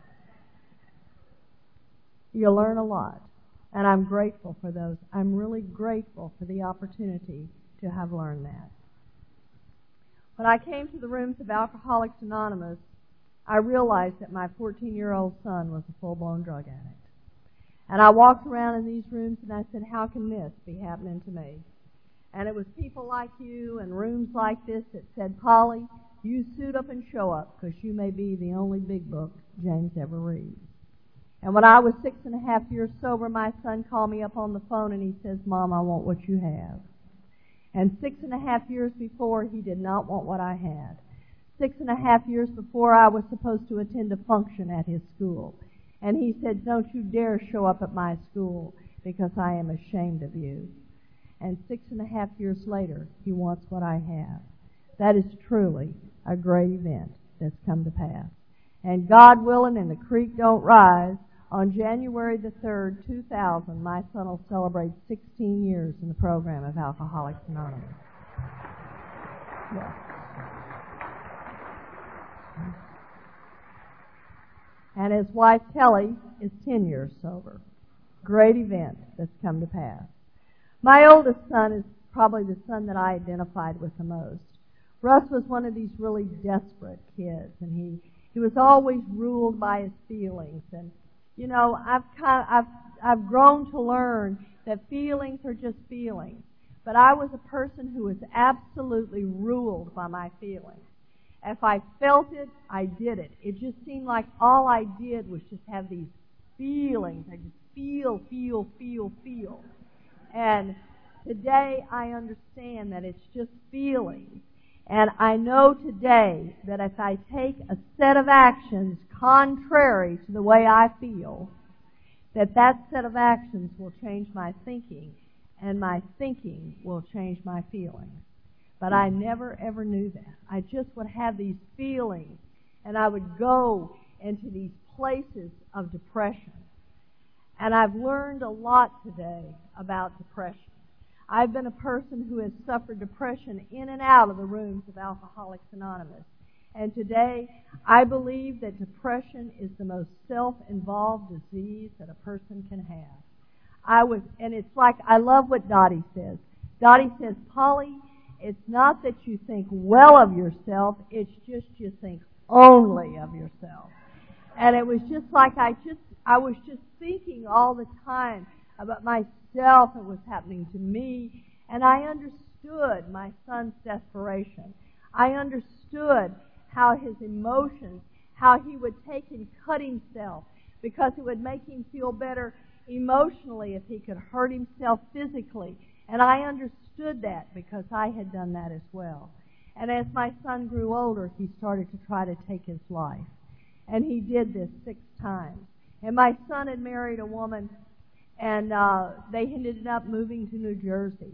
You learn a lot. And I'm grateful for those. I'm really grateful for the opportunity to have learned that. When I came to the rooms of Alcoholics Anonymous, I realized that my fourteen-year-old son was a full-blown drug addict. And I walked around in these rooms and I said, how can this be happening to me? And it was people like you and rooms like this that said, Polly, you suit up and show up because you may be the only big book James ever reads. And when I was six and a half years sober, my son called me up on the phone and he says, Mom, I want what you have. And six and a half years before, he did not want what I had. Six and a half years before, I was supposed to attend a function at his school. And he said, don't you dare show up at my school because I am ashamed of you. And six and a half years later, he wants what I have. That is truly a great event that's come to pass. And God willing and the creek don't rise, On January the third, two thousand, my son will celebrate sixteen years in the program of Alcoholics Anonymous. Yes. And his wife, Kelly, is ten years sober. Great event that's come to pass. My oldest son is probably the son that I identified with the most. Russ was one of these really desperate kids, and he, he was always ruled by his feelings. And, you know, I've kind of, I've, I've grown to learn that feelings are just feelings. But I was a person who was absolutely ruled by my feelings. If I felt it, I did it. It just seemed like all I did was just have these feelings. I just feel, feel, feel, feel. And today I understand that it's just feelings. And I know today that if I take a set of actions contrary to the way I feel, that that set of actions will change my thinking, and my thinking will change my feelings. But I never, ever knew that. I just would have these feelings, and I would go into these places of depression. And I've learned a lot today about depression. I've been a person who has suffered depression in and out of the rooms of Alcoholics Anonymous. And today, I believe that depression is the most self-involved disease that a person can have. I was, and it's like, I love what Dottie says. Dottie says, Polly, it's not that you think well of yourself, it's just you think only of yourself. And it was just like I just, I was just thinking all the time about myself and what's happening to me. And I understood my son's desperation. I understood how his emotions, how he would take and cut himself because it would make him feel better emotionally if he could hurt himself physically. And I understood that because I had done that as well. And as my son grew older, he started to try to take his life. And he did this six times. And my son had married a woman, and uh, they ended up moving to New Jersey.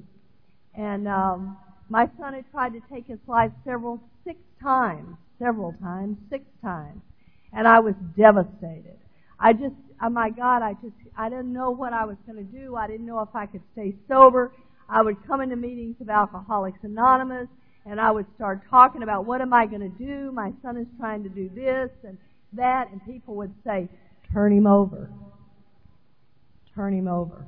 And um, my son had tried to take his life several, six times, several times, six times. And I was devastated. I just, oh my God, I just, I didn't know what I was going to do. I didn't know if I could stay sober. I would come into meetings of Alcoholics Anonymous, and I would start talking about what am I going to do? My son is trying to do this and that, and people would say, turn him over. Turn him over.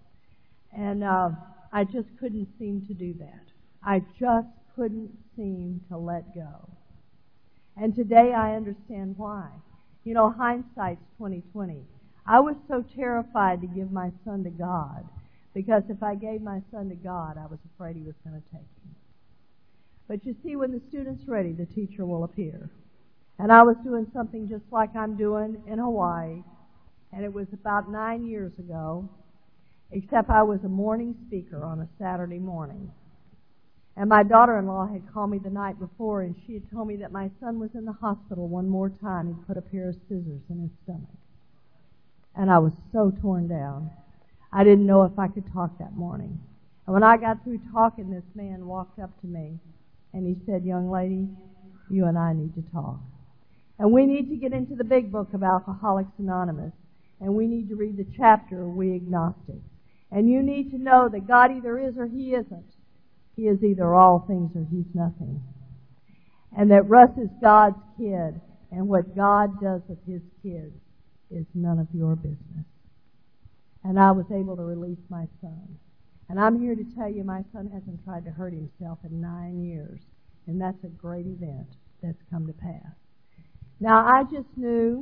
And uh, I just couldn't seem to do that. I just couldn't seem to let go. And today I understand why. You know, hindsight's twenty twenty. I was so terrified to give my son to God because if I gave my son to God, I was afraid he was going to take him. But you see, when the student's ready, the teacher will appear. And I was doing something just like I'm doing in Hawaii, and it was about nine years ago, except I was a morning speaker on a Saturday morning. And my daughter-in-law had called me the night before, and she had told me that my son was in the hospital one more time. He'd put a pair of scissors in his stomach. And I was so torn down. I didn't know if I could talk that morning. And when I got through talking, this man walked up to me, and he said, young lady, you and I need to talk. And we need to get into the big book of Alcoholics Anonymous, and we need to read the chapter, We Agnostics. And you need to know that God either is or He isn't. He is either all things or He's nothing. And that Russ is God's kid, and what God does with His kids is none of your business. And I was able to release my son. And I'm here to tell you my son hasn't tried to hurt himself in nine years. And that's a great event that's come to pass. Now, I just knew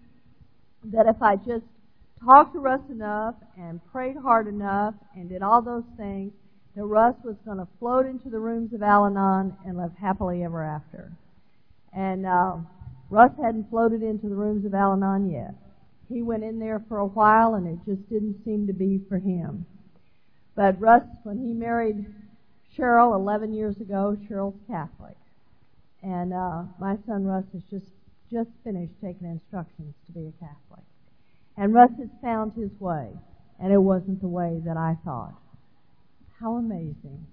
that if I just talked to Russ enough and prayed hard enough and did all those things, that Russ was going to float into the rooms of Al-Anon and live happily ever after. And uh, Russ hadn't floated into the rooms of Al-Anon yet. He went in there for a while, and it just didn't seem to be for him. But Russ, when he married Cheryl eleven years ago, Cheryl's Catholic. And uh, my son Russ has just, just finished taking instructions to be a Catholic. And Russ has found his way, and it wasn't the way that I thought. How amazing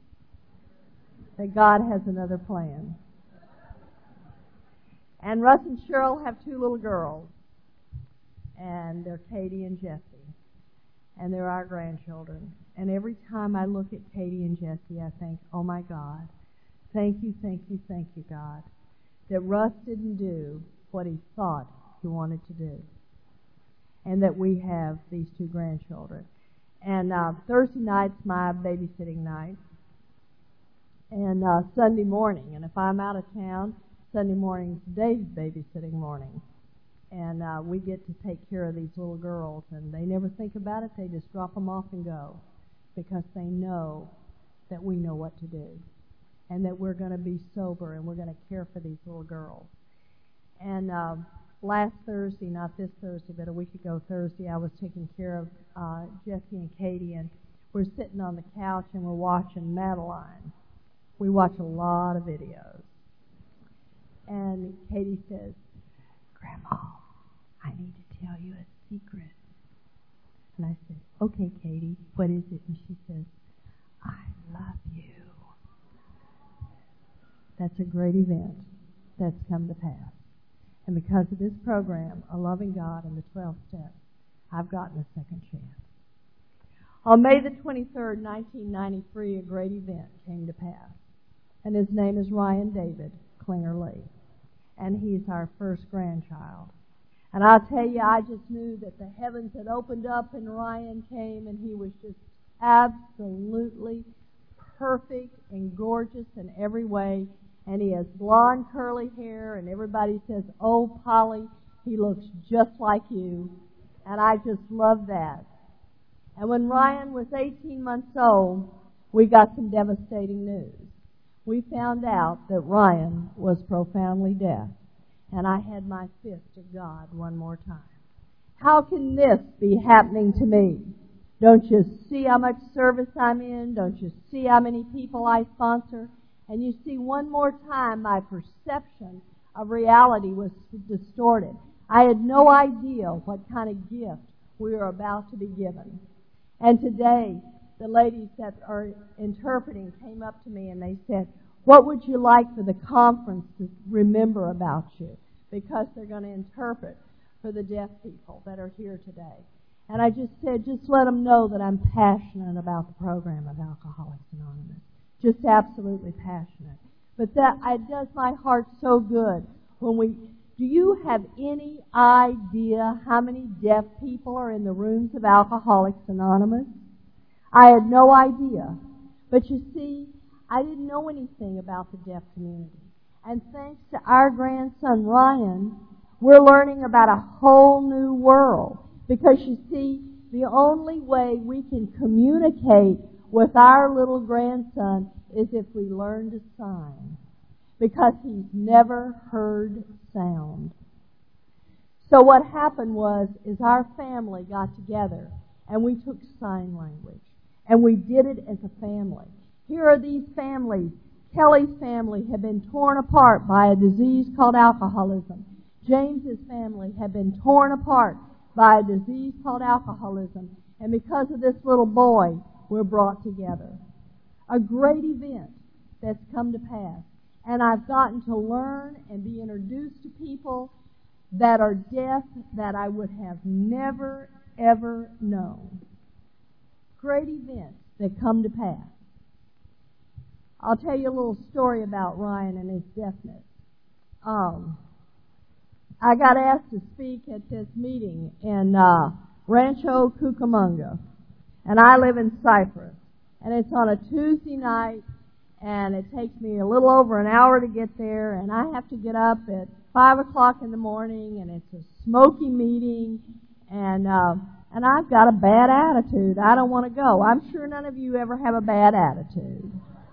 that God has another plan. And Russ and Cheryl have two little girls. and they're Katie and Jesse, and they're our grandchildren. And every time I look at Katie and Jesse, I think, oh my God, thank you, thank you, thank you, God, that Russ didn't do what he thought he wanted to do, and that we have these two grandchildren. And uh, Thursday night's my babysitting night, and uh, Sunday morning. And if I'm out of town, Sunday morning's Dave's babysitting morning. And uh, we get to take care of these little girls, and they never think about it. They just drop them off and go, because they know that we know what to do, and that we're going to be sober, and we're going to care for these little girls. And uh, last Thursday, not this Thursday, but a week ago Thursday, I was taking care of uh, Jesse and Katie, and we're sitting on the couch and we're watching Madeline. We watch a lot of videos. And Katie says, Grandma, I need to tell you a secret. And I said, okay, Katie, what is it? And she says, I love you. That's a great event that's come to pass. And because of this program, A Loving God and the twelve Steps, I've gotten a second chance. On May the twenty-third, nineteen ninety-three, a great event came to pass. And his name is Ryan David Klinger-Lee. And he's our first grandchild. And I'll tell you, I just knew that the heavens had opened up and Ryan came, and he was just absolutely perfect and gorgeous in every way. And he has blonde curly hair, and everybody says, oh, Polly, he looks just like you. And I just love that. And when Ryan was eighteen months old, we got some devastating news. We found out that Ryan was profoundly deaf, and I had my fist at God one more time. How can this be happening to me? Don't you see how much service I'm in? Don't you see how many people I sponsor? And you see, one more time, my perception of reality was distorted. I had no idea what kind of gift we were about to be given. And today, the ladies that are interpreting came up to me and they said, what would you like for the conference to remember about you? Because they're going to interpret for the deaf people that are here today. And I just said, just let them know that I'm passionate about the program of Alcoholics Anonymous. Just absolutely passionate. But that it does my heart so good when we... Do you have any idea how many deaf people are in the rooms of Alcoholics Anonymous? I had no idea. But you see, I didn't know anything about the deaf community. And thanks to our grandson, Ryan, we're learning about a whole new world. Because you see, the only way we can communicate with our little grandson is if we learn to sign. Because he's never heard sound. So what happened was, is our family got together and we took sign language. And we did it as a family. Here are these families. Kelly's family had been torn apart by a disease called alcoholism. James's family had been torn apart by a disease called alcoholism. And because of this little boy, we're brought together. A great event that's come to pass. And I've gotten to learn and be introduced to people that are deaf that I would have never, ever known. Great events that come to pass. I'll tell you a little story about Ryan and his deafness. Um, I got asked to speak at this meeting in uh, Rancho Cucamonga, and I live in Cypress. And it's on a Tuesday night, and it takes me a little over an hour to get there, and I have to get up at five o'clock in the morning, and it's a smoky meeting, and uh, and I've got a bad attitude. I don't want to go. I'm sure none of you ever have a bad attitude.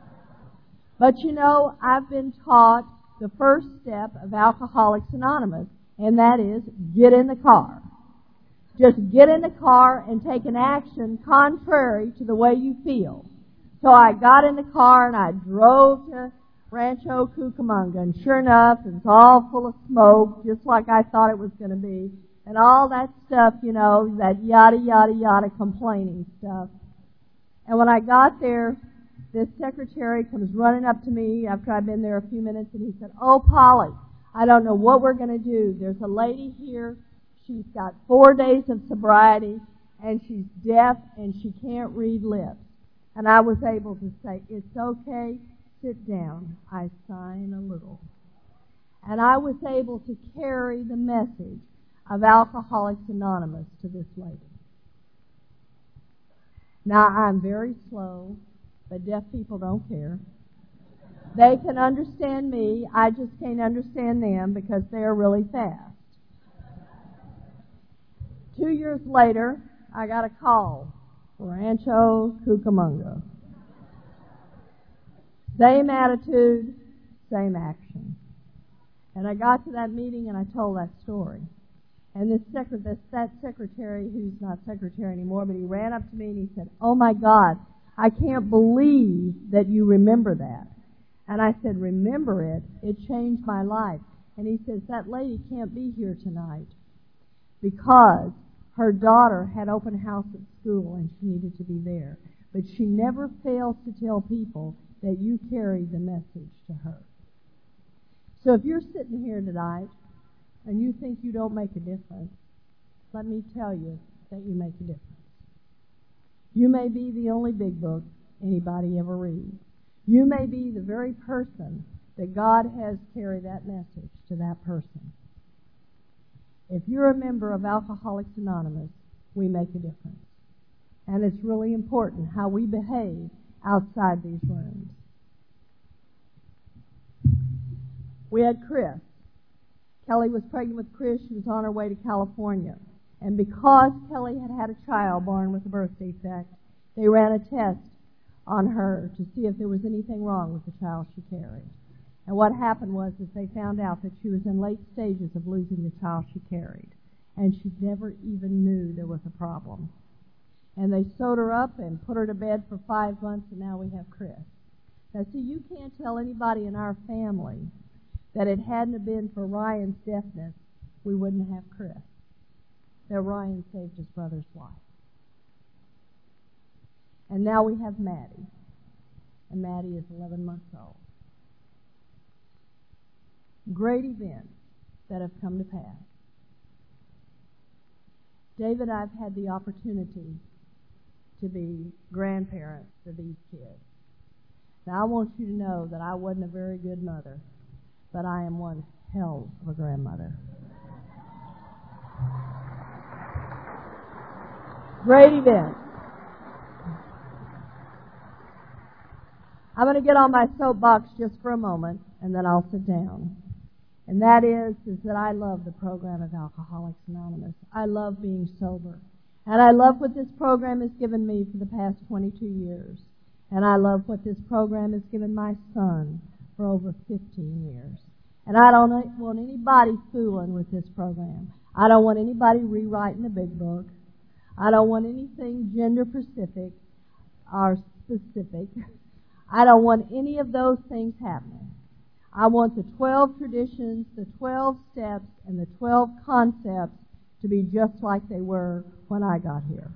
But you know, I've been taught the first step of Alcoholics Anonymous, and that is get in the car. Just get in the car and take an action contrary to the way you feel. So I got in the car and I drove to Rancho Cucamonga, and sure enough, it was all full of smoke, just like I thought it was going to be, and all that stuff, you know, that yada, yada, yada complaining stuff. And when I got there, this secretary comes running up to me after I've been there a few minutes, and he said, oh, Polly, I don't know what we're going to do. There's a lady here. She's got four days of sobriety, and she's deaf, and she can't read lips. And I was able to say, it's okay, sit down. I sign a little. And I was able to carry the message of Alcoholics Anonymous to this lady. Now, I'm very slow, but deaf people don't care. They can understand me. I just can't understand them because they're really fast. Two years later, I got a call. Rancho Cucamonga. Same attitude, same action. And I got to that meeting and I told that story. And this secret, this, that secretary, who's not secretary anymore, but he ran up to me and he said, "Oh my God, I can't believe that you remember that." And I said, "Remember it? It changed my life." And he says, "That lady can't be here tonight because her daughter had open house at school and she needed to be there. But she never fails to tell people that you carried the message to her." So if you're sitting here tonight and you think you don't make a difference, let me tell you that you make a difference. You may be the only big book anybody ever reads. You may be the very person that God has carried that message to that person. If you're a member of Alcoholics Anonymous, we make a difference. And it's really important how we behave outside these rooms. We had Chris. Kelly was pregnant with Chris. She was on her way to California. And because Kelly had had a child born with a birth defect, they ran a test on her to see if there was anything wrong with the child she carried. And what happened was that they found out that she was in late stages of losing the child she carried. And she never even knew there was a problem. And they sewed her up and put her to bed for five months, and now we have Chris. Now, see, you can't tell anybody in our family that it hadn't have been for Ryan's deafness, we wouldn't have Chris. That Ryan saved his brother's life. And now we have Maddie. And Maddie is eleven months old. Great events that have come to pass. David and I have had the opportunity to be grandparents to these kids. Now I want you to know that I wasn't a very good mother, but I am one hell of a grandmother. Great event. I'm going to get on my soapbox just for a moment, and then I'll sit down. And that is, is that I love the program of Alcoholics Anonymous. I love being sober. And I love what this program has given me for the past twenty-two years. And I love what this program has given my son for over fifteen years. And I don't want anybody fooling with this program. I don't want anybody rewriting the big book. I don't want anything gender specific or specific. I don't want any of those things happening. I want the twelve traditions, the twelve steps, and the twelve concepts to be just like they were when I got here.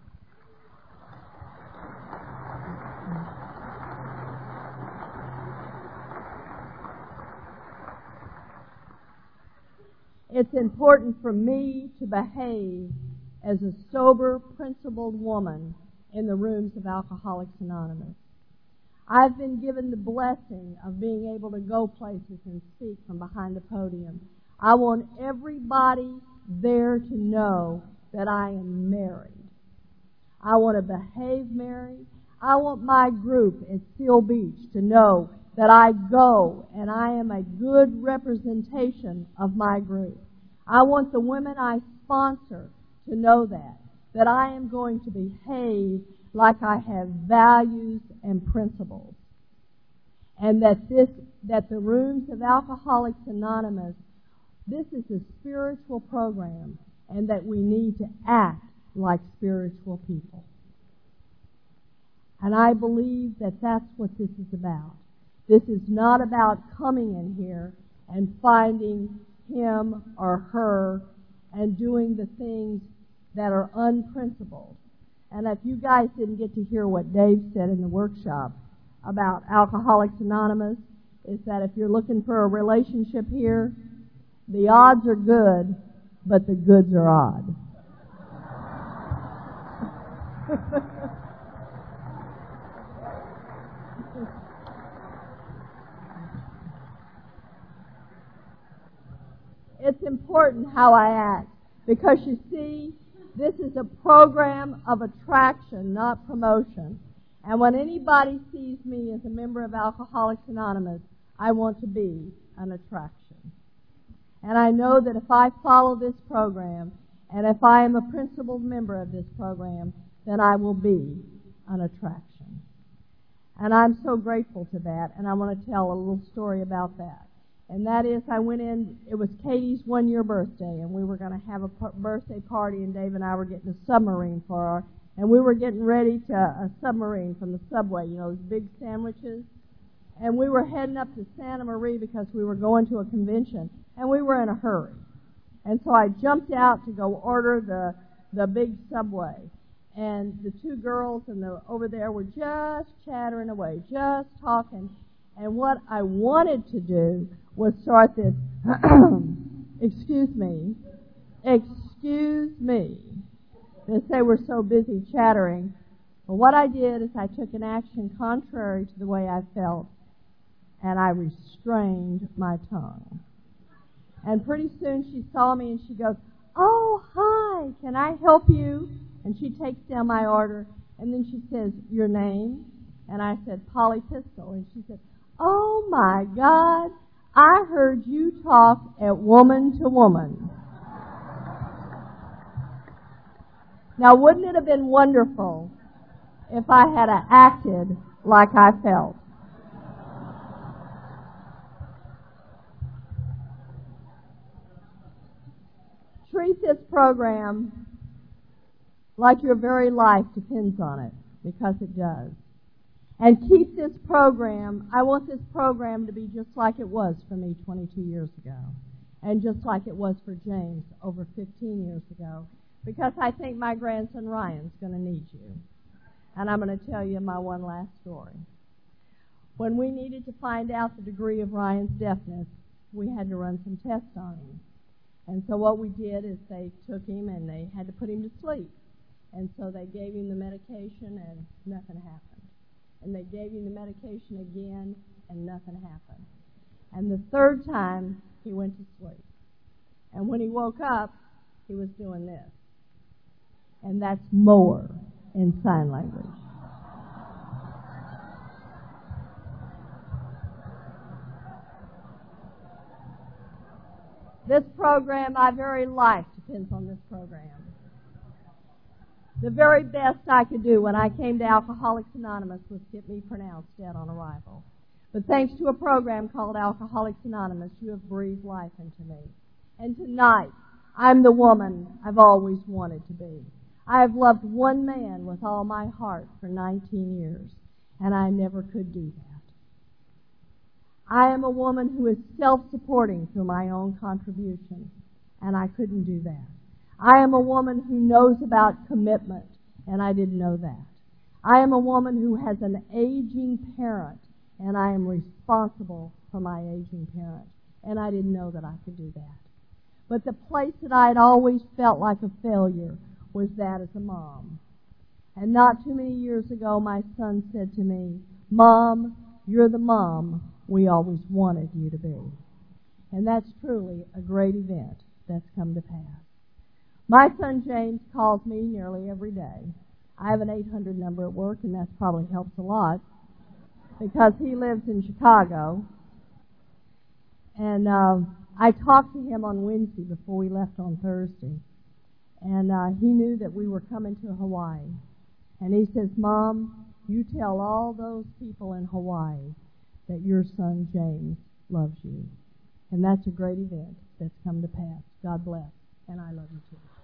It's important for me to behave as a sober, principled woman in the rooms of Alcoholics Anonymous. I've been given the blessing of being able to go places and speak from behind the podium. I want everybody there to know that I am married. I want to behave married. I want my group at Seal Beach to know that I go and I am a good representation of my group. I want the women I sponsor to know that, that I am going to behave like I have values and principles. And that this, that the rooms of Alcoholics Anonymous, this is a spiritual program, and that we need to act like spiritual people. And I believe that that's what this is about. This is not about coming in here and finding him or her and doing the things that are unprincipled. And if you guys didn't get to hear what Dave said in the workshop about Alcoholics Anonymous, is that if you're looking for a relationship here, the odds are good but the goods are odd. It's important how I act, because you see, this is a program of attraction, not promotion. And when anybody sees me as a member of Alcoholics Anonymous, I want to be an attraction. And I know that if I follow this program, and if I am a principal member of this program, then I will be an attraction. And I'm so grateful to that, and I want to tell a little story about that. And that is, I went in, it was Katie's one-year birthday, and we were going to have a p- birthday party, and Dave and I were getting a submarine for her, and we were getting ready to, a submarine from the subway, you know, those big sandwiches. And we were heading up to Santa Maria because we were going to a convention, and we were in a hurry. And so I jumped out to go order the the big subway. And the two girls and the, over there were just chattering away, just talking. And what I wanted to do was start this, excuse me, excuse me, because they were so busy chattering. But what I did is I took an action contrary to the way I felt, and I restrained my tongue. And pretty soon she saw me and she goes, "Oh, hi, can I help you?" And she takes down my order, and then she says, "Your name?" And I said, "Polly Pistol." And she said, "Oh, my God, I heard you talk at Woman to Woman." Now, wouldn't it have been wonderful if I had acted like I felt? Treat this program like your very life depends on it, because it does. And keep this program, I want this program to be just like it was for me twenty-two years ago, and just like it was for James over fifteen years ago, because I think my grandson Ryan's going to need you. And I'm going to tell you my one last story. When we needed to find out the degree of Ryan's deafness, we had to run some tests on him. And so what we did is they took him and they had to put him to sleep. And so they gave him the medication and nothing happened. And they gave him the medication again and nothing happened. And the third time, he went to sleep. And when he woke up, he was doing this. And that's more in sign language. This program, my very life depends on this program. The very best I could do when I came to Alcoholics Anonymous was get me pronounced dead on arrival. But thanks to a program called Alcoholics Anonymous, you have breathed life into me. And tonight, I'm the woman I've always wanted to be. I have loved one man with all my heart for nineteen years, and I never could do that. I am a woman who is self-supporting through my own contribution, and I couldn't do that. I am a woman who knows about commitment, and I didn't know that. I am a woman who has an aging parent, and I am responsible for my aging parent, and I didn't know that I could do that. But the place that I had always felt like a failure was that as a mom. And not too many years ago, my son said to me, "Mom, you're the mom we always wanted you to be." And that's truly a great event that's come to pass. My son James calls me nearly every day. I have an eight hundred number at work, and that probably helps a lot, because he lives in Chicago. And uh, I talked to him on Wednesday before we left on Thursday. And uh, he knew that we were coming to Hawaii. And he says, "Mom, you tell all those people in Hawaii that your son James loves you." And that's a great event that's come to pass. God bless. And I love you too.